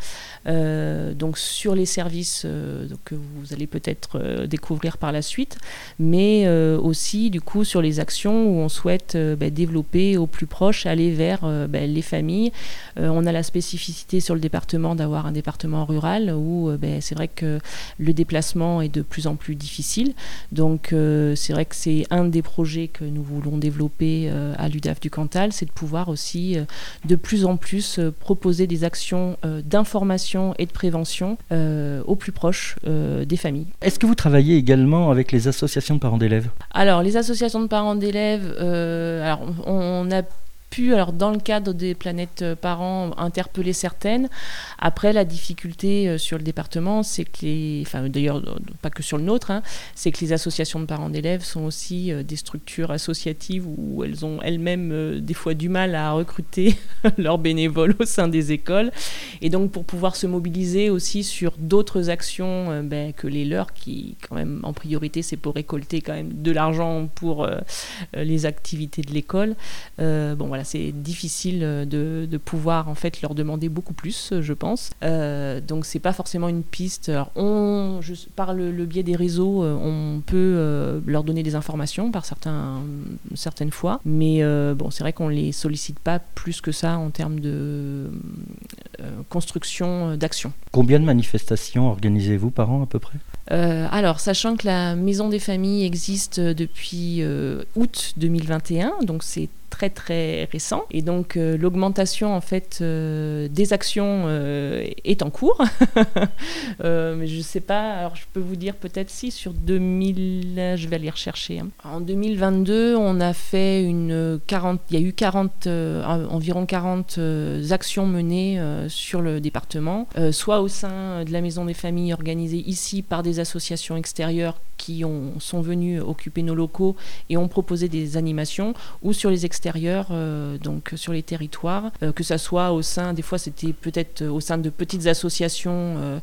[SPEAKER 8] euh, donc sur les services euh, donc, que vous allez peut-être euh, découvrir par la suite, mais euh, aussi du coup sur les actions où on souhaite euh, bah, développer au plus proche, aller vers euh, bah, les familles. Euh, on a la spécificité sur le département d'avoir un département rural où euh, bah, c'est vrai que le déplacement est de plus en plus difficile, donc euh, c'est vrai que c'est un des projets que nous voulons développer euh, à l'U D A F du Cantal. C'est de pouvoir aussi euh, de plus en plus euh, proposer des actions euh, d'information et de prévention euh, au plus proche euh, des familles.
[SPEAKER 2] Est-ce que vous travaillez également avec les associations de parents d'élèves ?
[SPEAKER 8] Alors, les associations de parents d'élèves, euh, alors, on, on a pu, alors dans le cadre des Planètes Parents, interpeller certaines. Après, la difficulté euh, sur le département, c'est que les, enfin d'ailleurs pas que sur le nôtre, hein, c'est que les associations de parents d'élèves sont aussi euh, des structures associatives où elles ont elles-mêmes euh, des fois du mal à recruter leurs bénévoles au sein des écoles, et donc pour pouvoir se mobiliser aussi sur d'autres actions euh, ben, que les leurs, qui quand même en priorité c'est pour récolter quand même de l'argent pour euh, les activités de l'école. Euh, bon voilà. Voilà, c'est difficile de, de pouvoir en fait leur demander beaucoup plus, je pense. Euh, donc c'est pas forcément une piste. Alors, on, je, par le, le biais des réseaux, on peut euh, leur donner des informations par certains, certaines fois, mais euh, bon, c'est vrai qu'on les sollicite pas plus que ça en termes de euh, construction d'action.
[SPEAKER 2] Combien de manifestations organisez-vous par an à peu près ?
[SPEAKER 8] Euh, alors, sachant que la Maison des Familles existe depuis euh, août deux mille vingt et un, donc c'est très très récent, et donc euh, l'augmentation en fait euh, des actions euh, est en cours. euh, mais je sais pas. Alors je peux vous dire peut-être si sur deux mille, je vais aller rechercher. Hein. En deux mille vingt-deux, on a fait une quarante, il y a eu quarante, euh, environ quarante euh, actions menées euh, sur le département, euh, soit au sein de la Maison des Familles organisée ici par des associations extérieures qui ont, sont venus occuper nos locaux et ont proposé des animations, ou sur les extérieurs, euh, donc sur les territoires, euh, que ça soit au sein, des fois c'était peut-être au sein de petites associations, euh,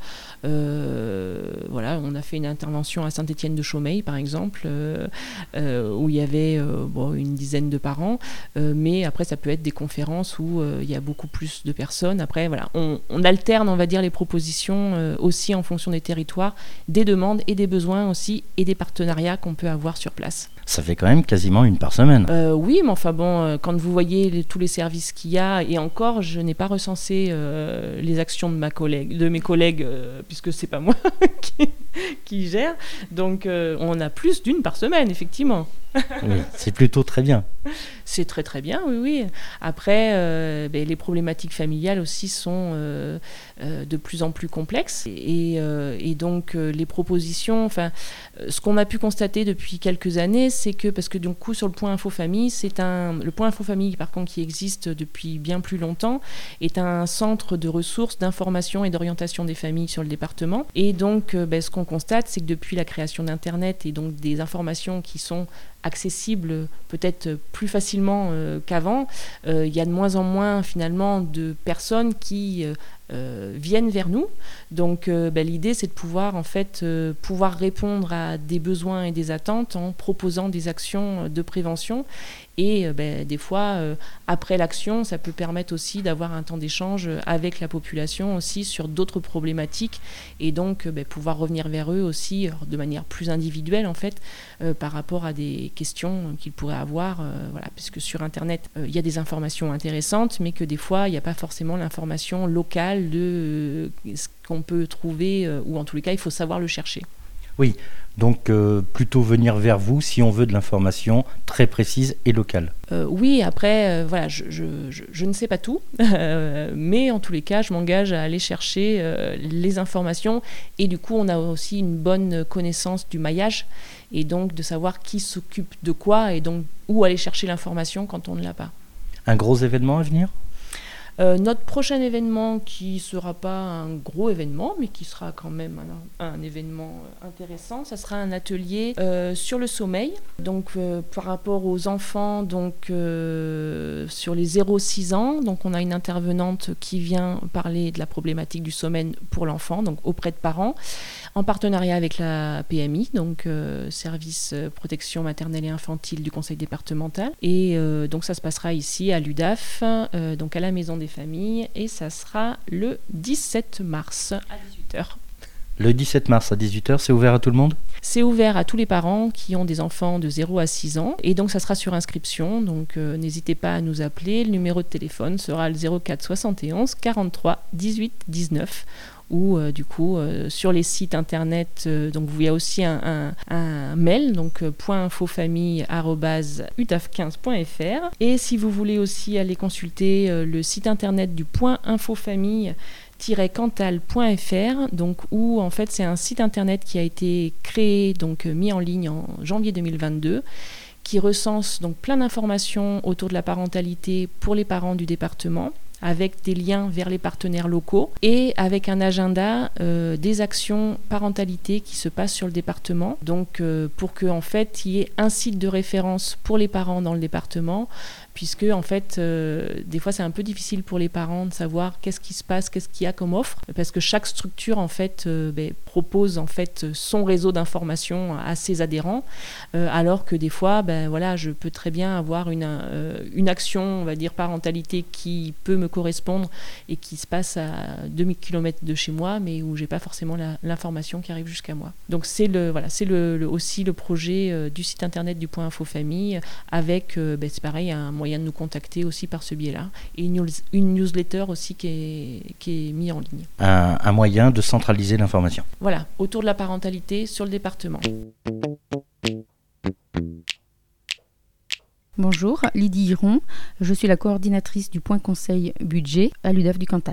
[SPEAKER 8] euh, voilà, on a fait une intervention à Saint-Étienne-de-Chaumeil par exemple, euh, euh, où il y avait euh, bon, une dizaine de parents, euh, mais après ça peut être des conférences où euh, il y a beaucoup plus de personnes. Après voilà, on, on alterne, on va dire, les propositions euh, aussi en fonction des territoires, des demandes et des besoins aussi, et des partenariats qu'on peut avoir sur place.
[SPEAKER 2] Ça fait quand même quasiment une par semaine.
[SPEAKER 8] Euh, oui, mais enfin bon, euh, quand vous voyez les, tous les services qu'il y a, et encore, je n'ai pas recensé euh, les actions de ma collègue, de mes collègues, euh, puisque c'est pas moi qui, qui gère. Donc, euh, on a plus d'une par semaine, effectivement.
[SPEAKER 2] Oui, c'est plutôt très bien.
[SPEAKER 8] C'est très très bien, oui, oui. Après, euh, ben, les problématiques familiales aussi sont euh, euh, de plus en plus complexes. Et, euh, et donc, euh, les propositions, enfin, euh, ce qu'on a pu constater depuis quelques années, c'est que, parce que du coup, sur le point Info Famille, c'est un, le point Info Famille, par contre, qui existe depuis bien plus longtemps, est un centre de ressources, d'information et d'orientation des familles sur le département. Et donc, euh, ben, ce qu'on constate, c'est que depuis la création d'Internet et donc des informations qui sont accessibles peut-être plus facilement euh, qu'avant, euh, il y a de moins en moins finalement de personnes qui euh, euh, viennent vers nous. Donc euh, bah, l'idée c'est de pouvoir en fait euh, pouvoir répondre à des besoins et des attentes en proposant des actions de prévention. Et euh, bah, des fois, euh, après l'action, ça peut permettre aussi d'avoir un temps d'échange avec la population aussi sur d'autres problématiques, et donc euh, bah, pouvoir revenir vers eux aussi alors, de manière plus individuelle en fait, euh, par rapport à des questions qu'ils pourraient avoir, euh, voilà, parce que sur Internet, euh, il y a des informations intéressantes, mais que des fois, il n'y a pas forcément l'information locale de euh, ce qu'on peut trouver, euh, ou en tous les cas, il faut savoir le chercher.
[SPEAKER 2] Oui, donc euh, plutôt venir vers vous si on veut de l'information très précise et locale.
[SPEAKER 8] Euh, oui, après, euh, voilà, je, je, je, je ne sais pas tout, euh, mais en tous les cas, je m'engage à aller chercher euh, les informations, et du coup, on a aussi une bonne connaissance du maillage, et donc de savoir qui s'occupe de quoi, et donc où aller chercher l'information quand on ne l'a pas.
[SPEAKER 2] Un gros événement à venir ?
[SPEAKER 8] Euh, notre prochain événement, qui ne sera pas un gros événement, mais qui sera quand même un, un événement intéressant, ça sera un atelier euh, sur le sommeil, donc euh, par rapport aux enfants, donc euh, sur les zéro six ans. Donc on a une intervenante qui vient parler de la problématique du sommeil pour l'enfant, donc auprès de parents, en partenariat avec la P M I, donc euh, Service Protection Maternelle et Infantile du Conseil départemental. Et euh, donc ça se passera ici à l'U D A F, euh, donc à la Maison des Familles, et ça sera le dix-sept mars à dix-huit heures.
[SPEAKER 2] Le dix-sept mars à dix-huit heures, c'est ouvert à tout le monde ?
[SPEAKER 8] C'est ouvert à tous les parents qui ont des enfants de zéro à six ans, et donc ça sera sur inscription, donc euh, n'hésitez pas à nous appeler. Le numéro de téléphone sera le zéro quatre soixante et onze quarante-trois dix-huit dix-neuf, ou euh, du coup euh, sur les sites internet, euh, donc il y a aussi un, un, un mail, donc euh, .infofamille arobase u d a f quinze point f r, et si vous voulez aussi aller consulter euh, le site internet du point infofamille cantal point f r, donc où en fait c'est un site internet qui a été créé, donc mis en ligne en janvier deux mille vingt-deux, qui recense donc plein d'informations autour de la parentalité pour les parents du département, avec des liens vers les partenaires locaux et avec un agenda euh, des actions parentalité qui se passent sur le département. Donc euh, pour que en fait il y ait un site de référence pour les parents dans le département, puisque en fait euh, des fois c'est un peu difficile pour les parents de savoir qu'est-ce qui se passe, qu'est-ce qu'il y a comme offre, parce que chaque structure en fait euh, ben, propose en fait son réseau d'information à ses adhérents, euh, alors que des fois ben voilà, je peux très bien avoir une euh, une action, on va dire parentalité, qui peut me correspondre et qui se passe à deux mille kilomètres de chez moi, mais où j'ai pas forcément la, l'information qui arrive jusqu'à moi. Donc c'est le voilà, c'est le, le aussi le projet euh, du site internet du point info famille, avec euh, ben, c'est pareil, un moyen de nous contacter aussi par ce biais-là, et une, news, une newsletter aussi qui est, qui est mise en ligne.
[SPEAKER 2] Un, un moyen de centraliser l'information.
[SPEAKER 8] Voilà, autour de la parentalité sur le département.
[SPEAKER 9] Bonjour, Lydie Hiron, je suis la coordinatrice du point conseil budget à l'U D A F du Cantal.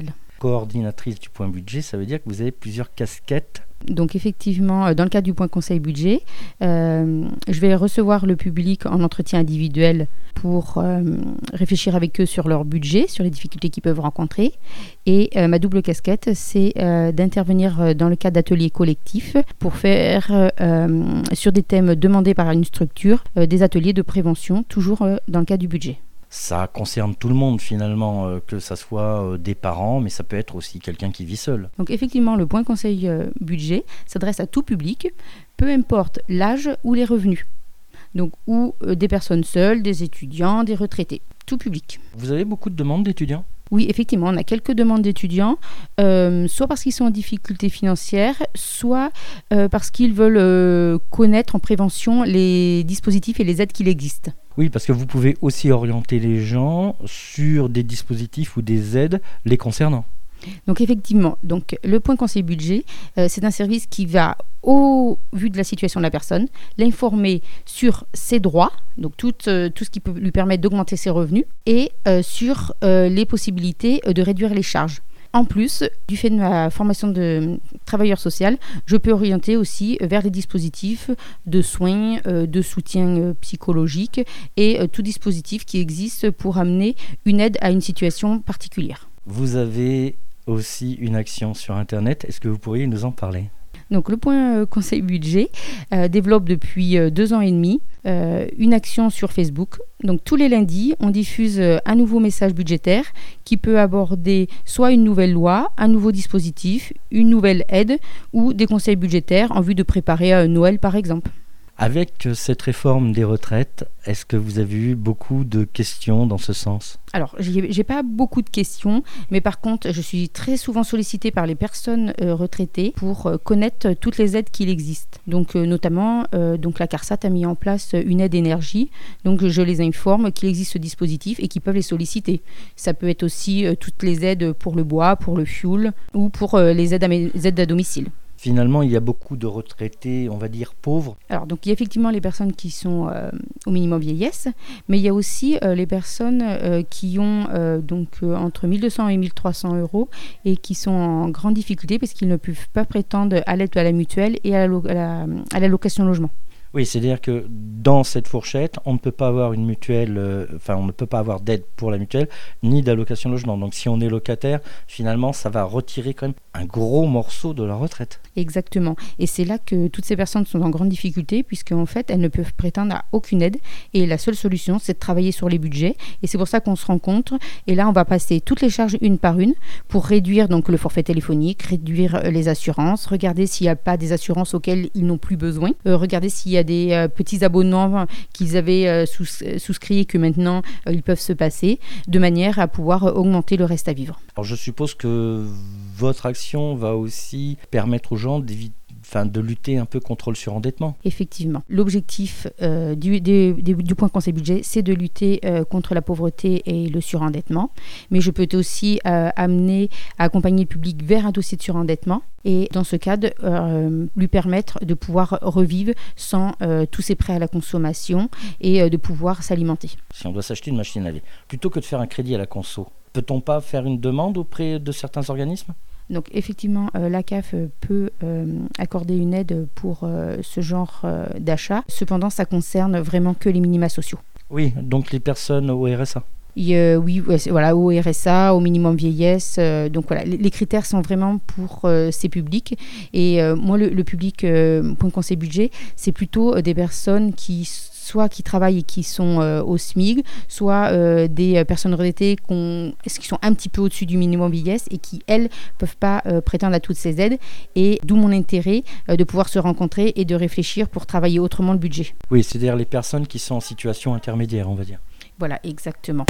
[SPEAKER 2] coordinatrice du point budget, ça veut dire que vous avez plusieurs casquettes.
[SPEAKER 9] Donc effectivement, dans le cadre du point conseil budget, euh, je vais recevoir le public en entretien individuel pour euh, réfléchir avec eux sur leur budget, sur les difficultés qu'ils peuvent rencontrer. Et euh, ma double casquette, c'est euh, d'intervenir dans le cadre d'ateliers collectifs pour faire, euh, sur des thèmes demandés par une structure, euh, des ateliers de prévention, toujours euh, dans le cadre du budget.
[SPEAKER 2] Ça concerne tout le monde finalement, euh, que ça soit euh, des parents, mais ça peut être aussi quelqu'un qui vit seul.
[SPEAKER 9] Donc effectivement, le point conseil euh, budget s'adresse à tout public, peu importe l'âge ou les revenus. Donc ou euh, des personnes seules, des étudiants, des retraités, tout public.
[SPEAKER 2] Vous avez beaucoup de demandes d'étudiants ?
[SPEAKER 9] Oui, effectivement, on a quelques demandes d'étudiants, euh, soit parce qu'ils sont en difficulté financière, soit euh, parce qu'ils veulent euh, connaître en prévention les dispositifs et les aides qui existent.
[SPEAKER 2] Oui, parce que vous pouvez aussi orienter les gens sur des dispositifs ou des aides les concernant.
[SPEAKER 9] Donc effectivement, donc, le point conseil budget, euh, c'est un service qui va, au vu de la situation de la personne, l'informer sur ses droits, donc tout, euh, tout ce qui peut lui permettre d'augmenter ses revenus, et euh, sur euh, les possibilités de réduire les charges. En plus, du fait de ma formation de travailleur social, je peux orienter aussi vers des dispositifs de soins, euh, de soutien euh, psychologique et euh, tout dispositif qui existe pour amener une aide à une situation particulière.
[SPEAKER 2] Vous avez aussi une action sur Internet. Est-ce que vous pourriez nous en parler ?
[SPEAKER 9] Donc le point euh, conseil budget euh, développe depuis euh, deux ans et demi euh, une action sur Facebook. Donc tous les lundis, on diffuse euh, un nouveau message budgétaire qui peut aborder soit une nouvelle loi, un nouveau dispositif, une nouvelle aide ou des conseils budgétaires en vue de préparer euh, Noël par exemple.
[SPEAKER 2] Avec cette réforme des retraites, est-ce que vous avez eu beaucoup de questions dans ce sens ?
[SPEAKER 9] Alors, j'ai, j'ai pas beaucoup de questions, mais par contre, je suis très souvent sollicitée par les personnes euh, retraitées pour euh, connaître toutes les aides qu'il existe. Donc, euh, notamment, euh, donc la CARSAT a mis en place une aide énergie. Donc, je les informe qu'il existe ce dispositif et qu'ils peuvent les solliciter. Ça peut être aussi euh, toutes les aides pour le bois, pour le fioul ou pour euh, les aides à, les aides à domicile.
[SPEAKER 2] Finalement, il y a beaucoup de retraités, on va dire, pauvres.
[SPEAKER 9] Alors, donc, il y a effectivement les personnes qui sont euh, au minimum vieillesse, mais il y a aussi euh, les personnes euh, qui ont euh, donc, euh, entre mille deux cents et mille trois cents euros et qui sont en grande difficulté parce qu'ils ne peuvent pas prétendre à l'aide à la mutuelle et à la, à la, à la location logement.
[SPEAKER 2] Oui, c'est-à-dire que dans cette fourchette, on ne peut pas avoir une mutuelle, euh, enfin on ne peut pas avoir d'aide pour la mutuelle, ni d'allocation logement. Donc si on est locataire, finalement, ça va retirer quand même un gros morceau de la retraite.
[SPEAKER 9] Exactement. Et c'est là que toutes ces personnes sont en grande difficulté, puisqu'en fait, elles ne peuvent prétendre à aucune aide. Et la seule solution, c'est de travailler sur les budgets. Et c'est pour ça qu'on se rencontre. Et là, on va passer toutes les charges une par une pour réduire donc le forfait téléphonique, réduire les assurances, regarder s'il n'y a pas des assurances auxquelles ils n'ont plus besoin, euh, regarder s'il y a des euh, petits abonnements qu'ils avaient euh, sous- souscrits et que maintenant euh, ils peuvent se passer, de manière à pouvoir euh, augmenter le reste à vivre.
[SPEAKER 2] Alors je suppose que votre action va aussi permettre aux gens d'éviter Enfin, de lutter un peu contre le surendettement.
[SPEAKER 9] Effectivement. L'objectif euh, du, du, du point conseil budget, c'est de lutter euh, contre la pauvreté et le surendettement. Mais je peux aussi euh, amener à accompagner le public vers un dossier de surendettement et dans ce cadre, euh, lui permettre de pouvoir revivre sans euh, tous ses prêts à la consommation et euh, de pouvoir s'alimenter.
[SPEAKER 2] Si on doit s'acheter une machine à laver, plutôt que de faire un crédit à la conso, peut-on pas faire une demande auprès de certains organismes ?
[SPEAKER 9] Donc effectivement, euh, l'A C A F peut euh, accorder une aide pour euh, ce genre euh, d'achat. Cependant, ça concerne vraiment que les minima sociaux.
[SPEAKER 2] Oui, donc les personnes au R S A.
[SPEAKER 9] Et, euh, oui, ouais, voilà, au R S A, au minimum vieillesse. Euh, donc voilà, les, les critères sont vraiment pour euh, ces publics. Et euh, moi, le, le public euh, point conseil budget, c'est plutôt des personnes qui soit qui travaillent et qui sont euh, au S M I G, soit euh, des personnes retraitées qui sont un petit peu au-dessus du minimum vieillesse et qui, elles, ne peuvent pas euh, prétendre à toutes ces aides. Et d'où mon intérêt euh, de pouvoir se rencontrer et de réfléchir pour travailler autrement le budget.
[SPEAKER 2] Oui, c'est-à-dire les personnes qui sont en situation intermédiaire, on va dire.
[SPEAKER 9] Voilà, exactement.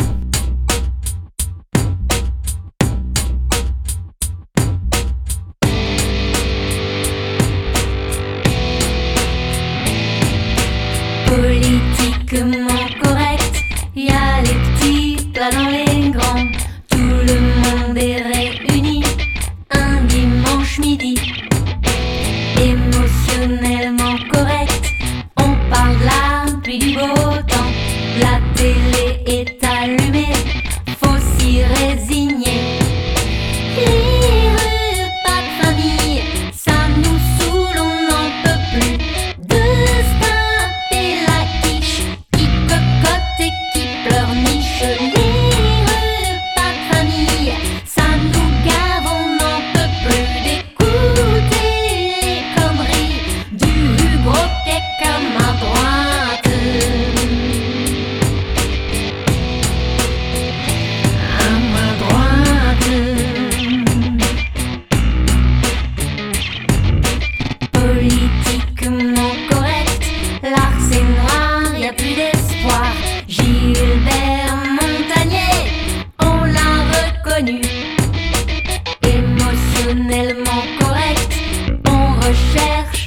[SPEAKER 10] Politiquement correct, il y a les petits plats dans les grands. Tout le monde est réuni un dimanche midi. Émotionnellement correct, on parle de la pluie du beau temps. La télé est allumée, faut s'y résigner.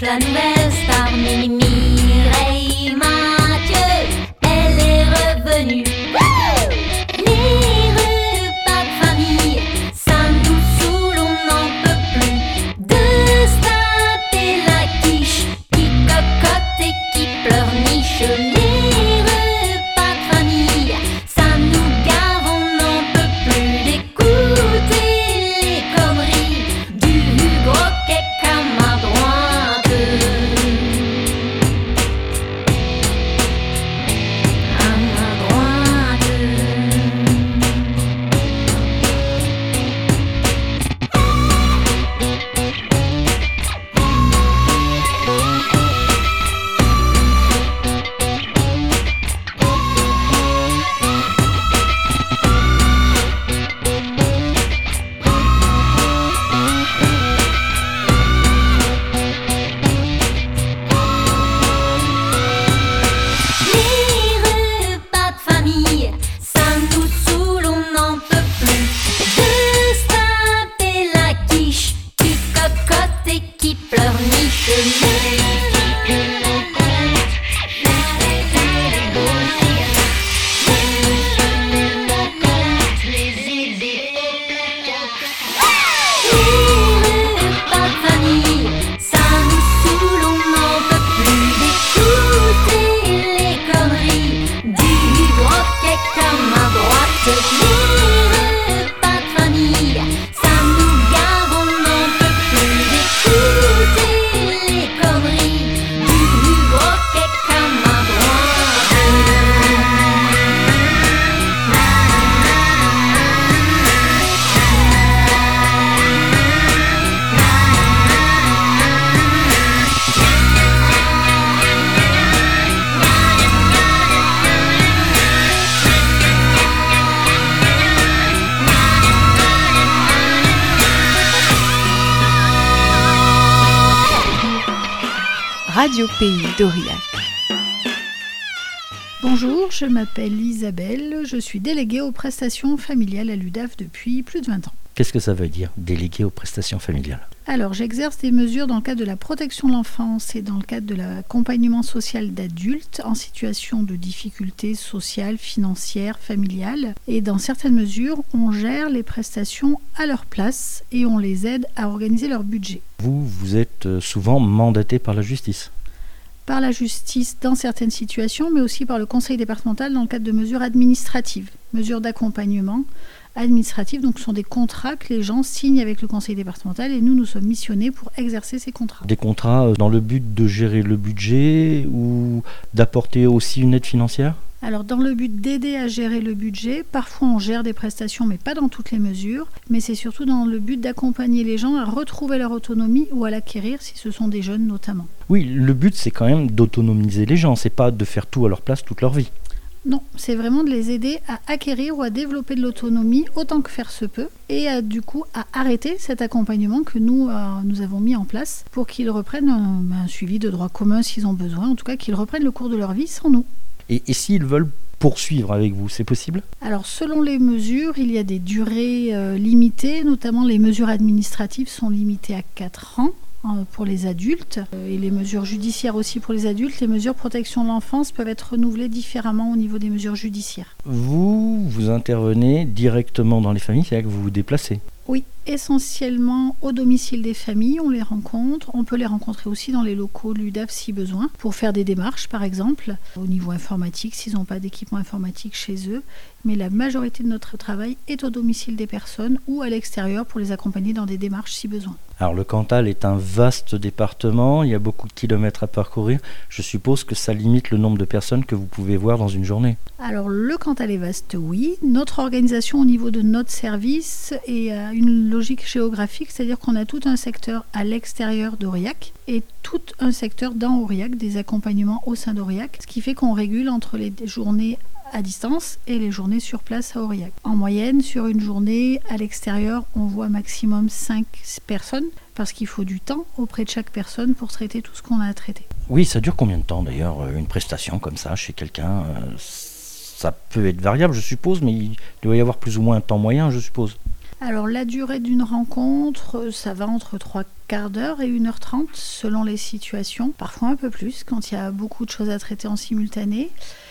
[SPEAKER 10] la nouvelle star Mireille Mathieu, elle est revenue. Les repas de famille, ça nous saoule, on n'en peut plus. De se taper la quiche, qui cocotte et qui pleurniche. Les repas de famille, ça nous gave, on n'en peut plus. D'écouter les conneries du gros cake à ma droite. À ma droite. Les repas de famille, ça nous saoule, on n'en peut plus. De se taper la quiche, qui cocotte et qui pleurniche. Les repas de famille, ça nous saoule, on n'en peut plus. D'écouter les conneries du gros cake à ma droite. Les repas de famille, ça nous gave, on n'en peut plus. D'écouter les conneries du gros cake à ma droite.
[SPEAKER 6] Radio Pays d'Aurillac.
[SPEAKER 11] Bonjour, je m'appelle Isabelle, je suis déléguée aux prestations familiales à l'U D A F depuis plus de vingt ans.
[SPEAKER 2] Qu'est-ce que ça veut dire, délégué aux prestations familiales?
[SPEAKER 11] Alors, j'exerce des mesures dans le cadre de la protection de l'enfance et dans le cadre de l'accompagnement social d'adultes en situation de difficultés sociales, financières, familiales. Et dans certaines mesures, on gère les prestations à leur place et on les aide à organiser leur budget.
[SPEAKER 2] Vous, vous êtes souvent mandaté par la justice?
[SPEAKER 11] Par la justice dans certaines situations, mais aussi par le conseil départemental dans le cadre de mesures administratives, mesures d'accompagnement administratives. Donc, ce sont des contrats que les gens signent avec le conseil départemental et nous, nous sommes missionnés pour exercer ces contrats.
[SPEAKER 2] Des contrats dans le but de gérer le budget ou d'apporter aussi une aide financière?
[SPEAKER 11] Alors, dans le but d'aider à gérer le budget, parfois on gère des prestations, mais pas dans toutes les mesures. Mais c'est surtout dans le but d'accompagner les gens à retrouver leur autonomie ou à l'acquérir, si ce sont des jeunes notamment.
[SPEAKER 2] Oui, le but c'est quand même d'autonomiser les gens, c'est pas de faire tout à leur place toute leur vie.
[SPEAKER 11] Non, c'est vraiment de les aider à acquérir ou à développer de l'autonomie autant que faire se peut et à, du coup à arrêter cet accompagnement que nous, euh, nous avons mis en place pour qu'ils reprennent un, un suivi de droit commun s'ils ont besoin, en tout cas qu'ils reprennent le cours de leur vie sans nous.
[SPEAKER 2] Et, et s'ils veulent poursuivre avec vous, c'est possible?
[SPEAKER 11] Alors selon les mesures, il y a des durées euh, limitées, notamment les mesures administratives sont limitées à quatre ans. Pour les adultes et les mesures judiciaires aussi pour les adultes. Les mesures protection de l'enfance peuvent être renouvelées différemment au niveau des mesures judiciaires.
[SPEAKER 2] Vous, vous intervenez directement dans les familles, c'est-à-dire que vous vous déplacez?
[SPEAKER 11] Oui, essentiellement au domicile des familles, on les rencontre. On peut les rencontrer aussi dans les locaux de l'U D A F si besoin, pour faire des démarches par exemple, au niveau informatique, s'ils n'ont pas d'équipement informatique chez eux. Mais la majorité de notre travail est au domicile des personnes ou à l'extérieur pour les accompagner dans des démarches si besoin.
[SPEAKER 2] Alors le Cantal est un vaste département, il y a beaucoup de kilomètres à parcourir. Je suppose que ça limite le nombre de personnes que vous pouvez voir dans une journée.
[SPEAKER 11] Alors le Cantal est vaste, oui. Notre organisation au niveau de notre service est à une logique géographique, c'est-à-dire qu'on a tout un secteur à l'extérieur d'Aurillac et tout un secteur dans Aurillac, des accompagnements au sein d'Aurillac, ce qui fait qu'on régule entre les journées à distance et les journées sur place à Aurillac. En moyenne, sur une journée à l'extérieur, on voit maximum cinq personnes parce qu'il faut du temps auprès de chaque personne pour traiter tout ce qu'on a à traiter.
[SPEAKER 2] Oui, ça dure combien de temps d'ailleurs, une prestation comme ça chez quelqu'un? Ça peut être variable, je suppose, mais il doit y avoir plus ou moins un temps moyen, je suppose.
[SPEAKER 11] Alors la durée d'une rencontre, ça va entre trois quarts d'heure et une heure trente selon les situations, parfois un peu plus quand il y a beaucoup de choses à traiter en simultané.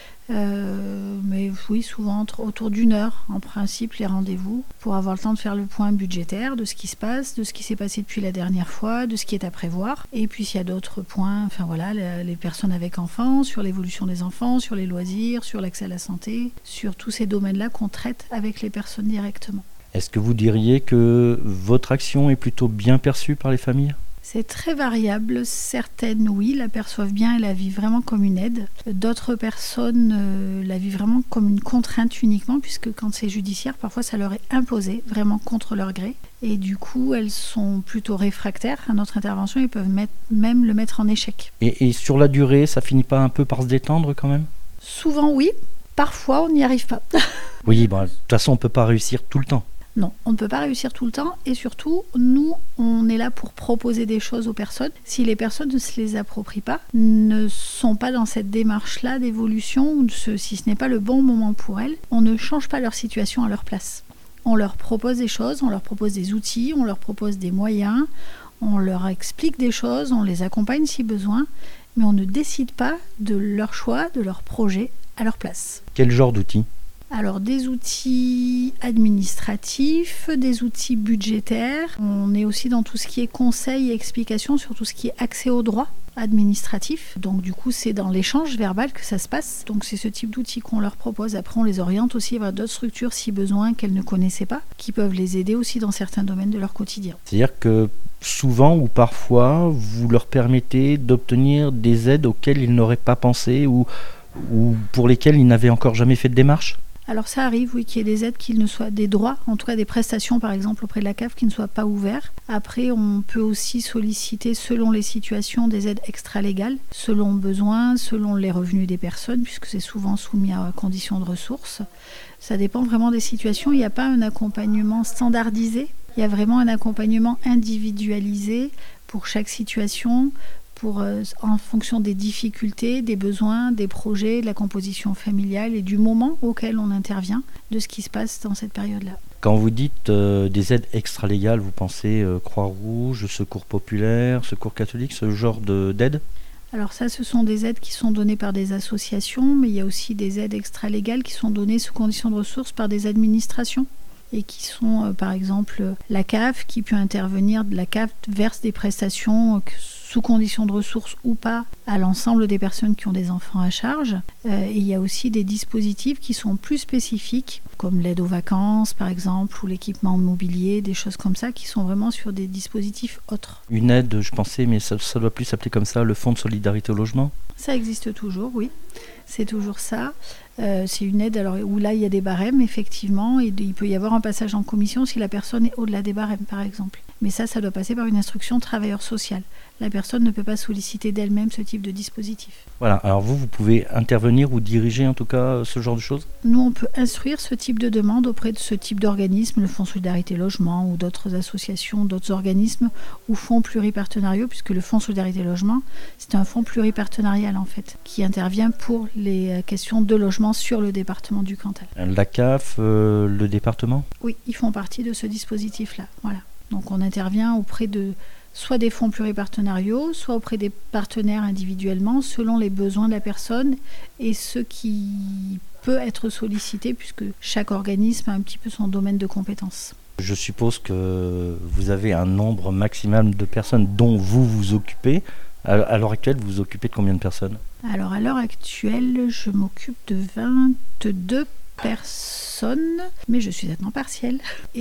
[SPEAKER 11] Euh, mais oui, souvent entre, autour d'une heure en principe les rendez-vous pour avoir le temps de faire le point budgétaire de ce qui se passe, de ce qui s'est passé depuis la dernière fois, de ce qui est à prévoir, et puis s'il y a d'autres points, enfin voilà, les, les personnes avec enfants, sur l'évolution des enfants, sur les loisirs, sur l'accès à la santé, sur tous ces domaines-là qu'on traite avec les personnes directement.
[SPEAKER 2] Est-ce que vous diriez que votre action est plutôt bien perçue par les familles ?
[SPEAKER 11] C'est très variable. Certaines, oui, la perçoivent bien et la vivent vraiment comme une aide. D'autres personnes euh, la vivent vraiment comme une contrainte uniquement, puisque quand c'est judiciaire, parfois ça leur est imposé, vraiment contre leur gré. Et du coup, elles sont plutôt réfractaires à notre intervention et peuvent mettre, même le mettre en échec.
[SPEAKER 2] Et, et sur la durée, ça finit pas un peu par se détendre quand même ?
[SPEAKER 11] Souvent, oui. Parfois, on n'y arrive pas.
[SPEAKER 2] Oui, bon, de toute façon, on ne peut pas réussir tout le temps.
[SPEAKER 11] Non, on ne peut pas réussir tout le temps et surtout, nous, on est là pour proposer des choses aux personnes. Si les personnes ne se les approprient pas, ne sont pas dans cette démarche-là d'évolution, si ce n'est pas le bon moment pour elles, on ne change pas leur situation à leur place. On leur propose des choses, on leur propose des outils, on leur propose des moyens, on leur explique des choses, on les accompagne si besoin, mais on ne décide pas de leur choix, de leur projet à leur place.
[SPEAKER 2] Quel genre d'outils ?
[SPEAKER 11] Alors des outils administratifs, des outils budgétaires. On est aussi dans tout ce qui est conseil et explication sur tout ce qui est accès au droit administratif. Donc du coup, c'est dans l'échange verbal que ça se passe. Donc c'est ce type d'outils qu'on leur propose. Après, on les oriente aussi vers d'autres structures si besoin qu'elles ne connaissaient pas, qui peuvent les aider aussi dans certains domaines de leur quotidien.
[SPEAKER 2] C'est-à-dire que souvent ou parfois, vous leur permettez d'obtenir des aides auxquelles ils n'auraient pas pensé ou, ou pour lesquelles ils n'avaient encore jamais fait de démarche ?
[SPEAKER 11] Alors ça arrive, oui, qu'il y ait des aides, qu'ils ne soient des droits, en tout cas des prestations par exemple auprès de la C A F qui ne soient pas ouverts. Après, on peut aussi solliciter selon les situations des aides extra-légales, selon besoin, selon les revenus des personnes, puisque c'est souvent soumis à conditions de ressources. Ça dépend vraiment des situations, il n'y a pas un accompagnement standardisé, il y a vraiment un accompagnement individualisé pour chaque situation, pour, euh, en fonction des difficultés, des besoins, des projets, de la composition familiale et du moment auquel on intervient, de ce qui se passe dans cette période-là.
[SPEAKER 2] Quand vous dites euh, des aides extra-légales, vous pensez euh, Croix-Rouge, Secours Populaire, Secours Catholique, ce genre de, d'aide ?
[SPEAKER 11] Alors ça, ce sont des aides qui sont données par des associations, mais il y a aussi des aides extra-légales qui sont données sous conditions de ressources par des administrations et qui sont, euh, par exemple, la C A F qui peut intervenir, la C A F verse des prestations euh, sous conditions de ressources ou pas à l'ensemble des personnes qui ont des enfants à charge. Euh, et il y a aussi des dispositifs qui sont plus spécifiques, comme l'aide aux vacances, par exemple, ou l'équipement mobilier, des choses comme ça, qui sont vraiment sur des dispositifs autres.
[SPEAKER 2] Une aide, je pensais, mais ça, ça doit plus s'appeler comme ça, le Fonds de solidarité au logement ?
[SPEAKER 11] Ça existe toujours, oui. C'est toujours ça. Euh, c'est une aide alors, où là, il y a des barèmes, effectivement, et il peut y avoir un passage en commission si la personne est au-delà des barèmes, par exemple. Mais ça, ça doit passer par une instruction travailleur social. La personne ne peut pas solliciter d'elle-même ce type de dispositif.
[SPEAKER 2] Voilà, alors vous, vous pouvez intervenir ou diriger en tout cas ce genre de choses ?
[SPEAKER 11] Nous, on peut instruire ce type de demande auprès de ce type d'organisme, le Fonds Solidarité Logement ou d'autres associations, d'autres organismes ou fonds pluripartenariaux, puisque le Fonds Solidarité Logement, c'est un fonds pluripartenarial en fait, qui intervient pour les questions de logement sur le département du Cantal.
[SPEAKER 2] La C A F, euh, le département ?
[SPEAKER 11] Oui, ils font partie de ce dispositif-là, voilà. Donc on intervient auprès de soit des fonds pluripartenariaux, soit auprès des partenaires individuellement, selon les besoins de la personne et ce qui peut être sollicité, puisque chaque organisme a un petit peu son domaine de compétences.
[SPEAKER 2] Je suppose que vous avez un nombre maximal de personnes dont vous vous occupez. À l'heure actuelle, vous vous occupez de combien de personnes ?
[SPEAKER 11] Alors à l'heure actuelle, je m'occupe de vingt-deux personnes, mais je suis à temps partiel.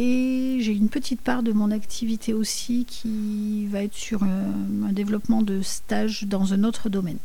[SPEAKER 11] Et j'ai une petite part de mon activité aussi qui va être sur un, un développement de stage dans un autre domaine.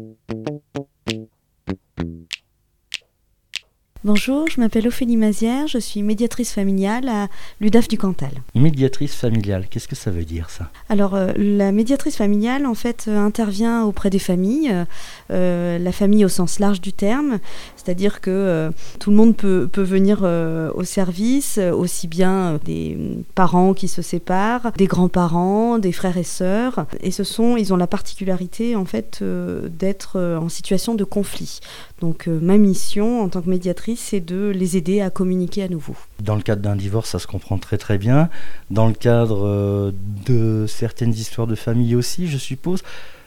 [SPEAKER 12] Bonjour, je m'appelle Ophélie Mazière, je suis médiatrice familiale à l'U D A F du Cantal.
[SPEAKER 2] Médiatrice familiale, qu'est-ce que ça veut dire ça ?
[SPEAKER 12] Alors euh, la médiatrice familiale en fait euh, intervient auprès des familles, euh, la famille au sens large du terme, c'est-à-dire que euh, tout le monde peut, peut venir euh, au service, euh, aussi bien euh, des parents qui se séparent, des grands-parents, des frères et sœurs, et ce sont, ils ont la particularité en fait euh, d'être euh, en situation de conflit. Donc euh, ma mission en tant que médiatrice, c'est de les aider à communiquer à nouveau.
[SPEAKER 2] Dans le cadre d'un divorce, ça se comprend très très bien. Dans le cadre euh, de certaines histoires de famille aussi, je suppose,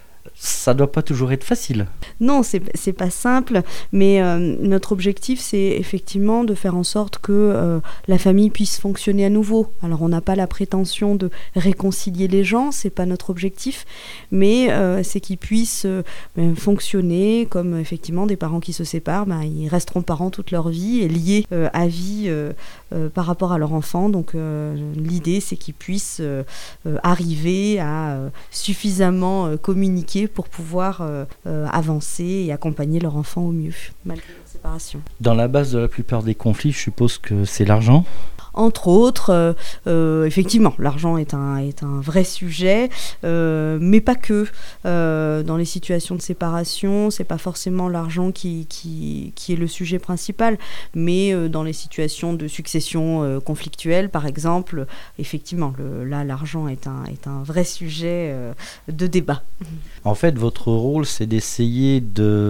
[SPEAKER 2] ça doit pas toujours être facile.
[SPEAKER 12] Non, c'est, c'est pas simple, mais euh, notre objectif, c'est effectivement de faire en sorte que euh, la famille puisse fonctionner à nouveau. Alors, on n'a pas la prétention de réconcilier les gens, c'est pas notre objectif, mais euh, c'est qu'ils puissent euh, ben, fonctionner comme effectivement des parents qui se séparent, ben, ils resteront parents toute leur vie et liés euh, à vie euh, euh, par rapport à leur enfant. Donc, euh, l'idée, c'est qu'ils puissent euh, euh, arriver à euh, suffisamment euh, communiquer pour pouvoir euh, euh, avancer et accompagner leur enfant au mieux, malgré leur séparation.
[SPEAKER 2] Dans la base de la plupart des conflits, je suppose que c'est l'argent ?
[SPEAKER 12] Entre autres, euh, euh, effectivement, l'argent est un, est un vrai sujet, euh, mais pas que. Euh, dans les situations de séparation, c'est pas forcément l'argent qui, qui, qui est le sujet principal, mais euh, dans les situations de succession euh, conflictuelle, par exemple, effectivement, le, là, l'argent est un, est un vrai sujet euh, de débat.
[SPEAKER 2] En fait, votre rôle, c'est d'essayer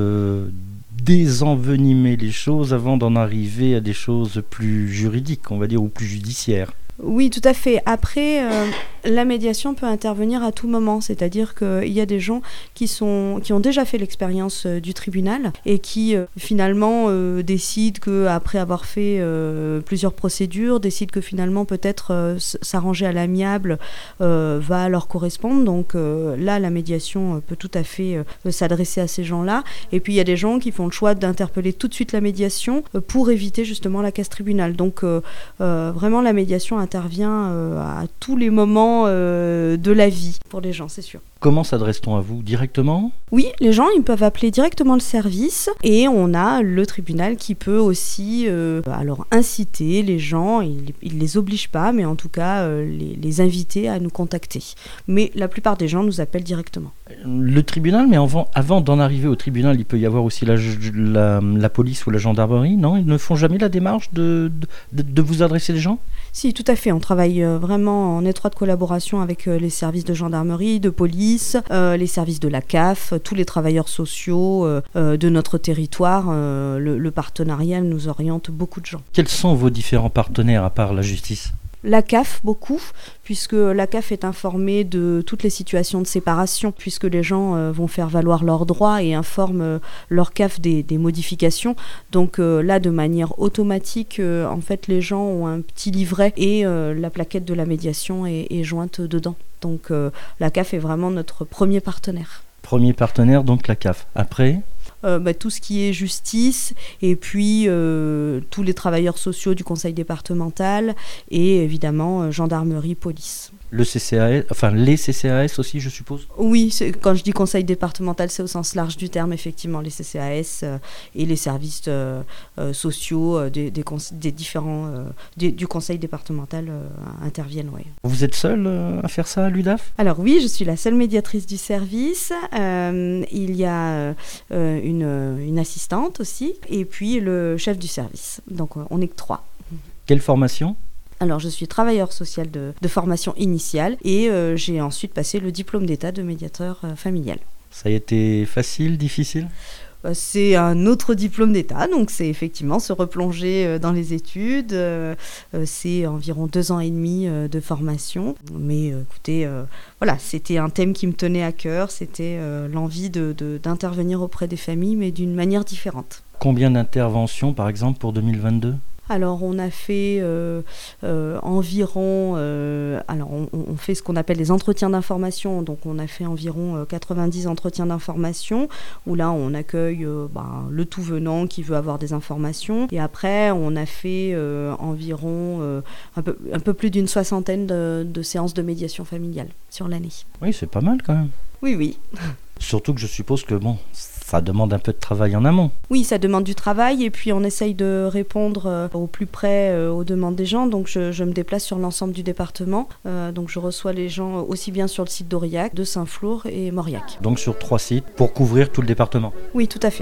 [SPEAKER 2] de désenvenimer les choses avant d'en arriver à des choses plus juridiques, on va dire, ou plus judiciaires.
[SPEAKER 12] Oui, tout à fait. Après, euh, la médiation peut intervenir à tout moment, c'est-à-dire qu'il y a des gens qui, sont, qui ont déjà fait l'expérience euh, du tribunal et qui euh, finalement euh, décident qu'après avoir fait euh, plusieurs procédures, décident que finalement peut-être euh, s'arranger à l'amiable euh, va leur correspondre. Donc euh, là, la médiation euh, peut tout à fait euh, s'adresser à ces gens-là. Et puis il y a des gens qui font le choix d'interpeller tout de suite la médiation euh, pour éviter justement la casse tribunal. Donc euh, euh, vraiment la médiation intervient euh, à tous les moments euh, de la vie pour les gens, c'est sûr.
[SPEAKER 2] Comment s'adresse-t-on à vous ? Directement ?
[SPEAKER 12] Oui, les gens ils peuvent appeler directement le service et on a le tribunal qui peut aussi euh, alors inciter les gens, il ne les oblige pas, mais en tout cas euh, les, les inviter à nous contacter. Mais la plupart des gens nous appellent directement.
[SPEAKER 2] Le tribunal, mais avant, avant d'en arriver au tribunal, il peut y avoir aussi la, la, la police ou la gendarmerie, non ? Ils ne font jamais la démarche de, de, de vous adresser les gens ?
[SPEAKER 12] Si, tout à fait. On travaille euh, vraiment en étroite collaboration avec euh, les services de gendarmerie, de police, euh, les services de la C A F, tous les travailleurs sociaux euh, euh, de notre territoire. Euh, le, le partenariat nous oriente beaucoup de gens.
[SPEAKER 2] Quels sont vos différents partenaires à part la justice ?
[SPEAKER 12] La C A F, beaucoup, puisque la C A F est informée de toutes les situations de séparation, puisque les gens euh, vont faire valoir leurs droits et informent euh, leur C A F des, des modifications. Donc euh, là, de manière automatique, euh, en fait, les gens ont un petit livret et euh, la plaquette de la médiation est, est jointe dedans. Donc euh, la C A F est vraiment notre premier partenaire.
[SPEAKER 2] Premier partenaire, donc la C A F. Après ?
[SPEAKER 12] Euh, bah, tout ce qui est justice et puis euh, tous les travailleurs sociaux du conseil départemental et évidemment euh, gendarmerie, police.
[SPEAKER 2] Le C C A S, enfin les C C A S aussi, je suppose ?
[SPEAKER 12] Oui, c'est, quand je dis conseil départemental, c'est au sens large du terme, effectivement, les C C A S euh, et les services euh, euh, sociaux euh, des, des, cons- des différents euh, des, du conseil départemental euh, interviennent. Ouais.
[SPEAKER 2] Vous êtes seule euh, à faire ça à l'U D A F ?
[SPEAKER 12] Alors oui, je suis la seule médiatrice du service. Euh, il y a euh, une, une assistante aussi et puis le chef du service. Donc on n'est que trois.
[SPEAKER 2] Quelle formation ?
[SPEAKER 12] Alors, je suis travailleur social de, de formation initiale et euh, j'ai ensuite passé le diplôme d'état de médiateur euh, familial.
[SPEAKER 2] Ça a été facile, difficile ?
[SPEAKER 12] euh, C'est un autre diplôme d'état, donc c'est effectivement se replonger euh, dans les études. Euh, euh, c'est environ deux ans et demi euh, de formation. Mais euh, écoutez, euh, voilà, c'était un thème qui me tenait à cœur. C'était euh, l'envie de, de, d'intervenir auprès des familles, mais d'une manière différente.
[SPEAKER 2] Combien d'interventions, par exemple, pour deux mille vingt-deux ?
[SPEAKER 12] Alors on a fait euh, euh, environ, euh, alors on, on fait ce qu'on appelle des entretiens d'information, donc on a fait environ euh, quatre-vingt-dix entretiens d'information, où là on accueille euh, ben, le tout venant qui veut avoir des informations, et après on a fait euh, environ euh, un, peu, un peu plus d'une soixantaine de, de séances de médiation familiale sur l'année.
[SPEAKER 2] Oui, c'est pas mal quand même.
[SPEAKER 12] Oui, oui.
[SPEAKER 2] Surtout que je suppose que bon, ça demande un peu de travail en amont.
[SPEAKER 12] Oui, ça demande du travail et puis on essaye de répondre euh, au plus près euh, aux demandes des gens. Donc je, je me déplace sur l'ensemble du département. Euh, donc je reçois les gens aussi bien sur le site d'Aurillac, de Saint-Flour et Mauriac.
[SPEAKER 2] Donc sur trois sites pour couvrir tout le département.
[SPEAKER 12] Oui, tout à fait.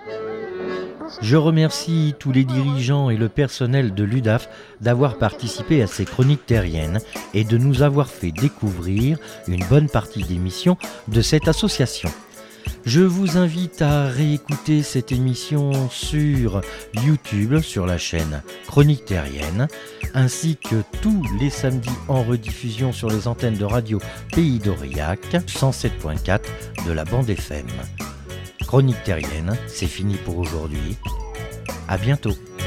[SPEAKER 2] Je remercie tous les dirigeants et le personnel de l'U D A F d'avoir participé à ces chroniques terriennes et de nous avoir fait découvrir une bonne partie des missions de cette association. Je vous invite à réécouter cette émission sur YouTube, sur la chaîne Chroniques Terriennes, ainsi que tous les samedis en rediffusion sur les antennes de radio Pays d'Aurillac, cent sept virgule quatre de la bande F M. Chroniques Terriennes, c'est fini pour aujourd'hui. À bientôt.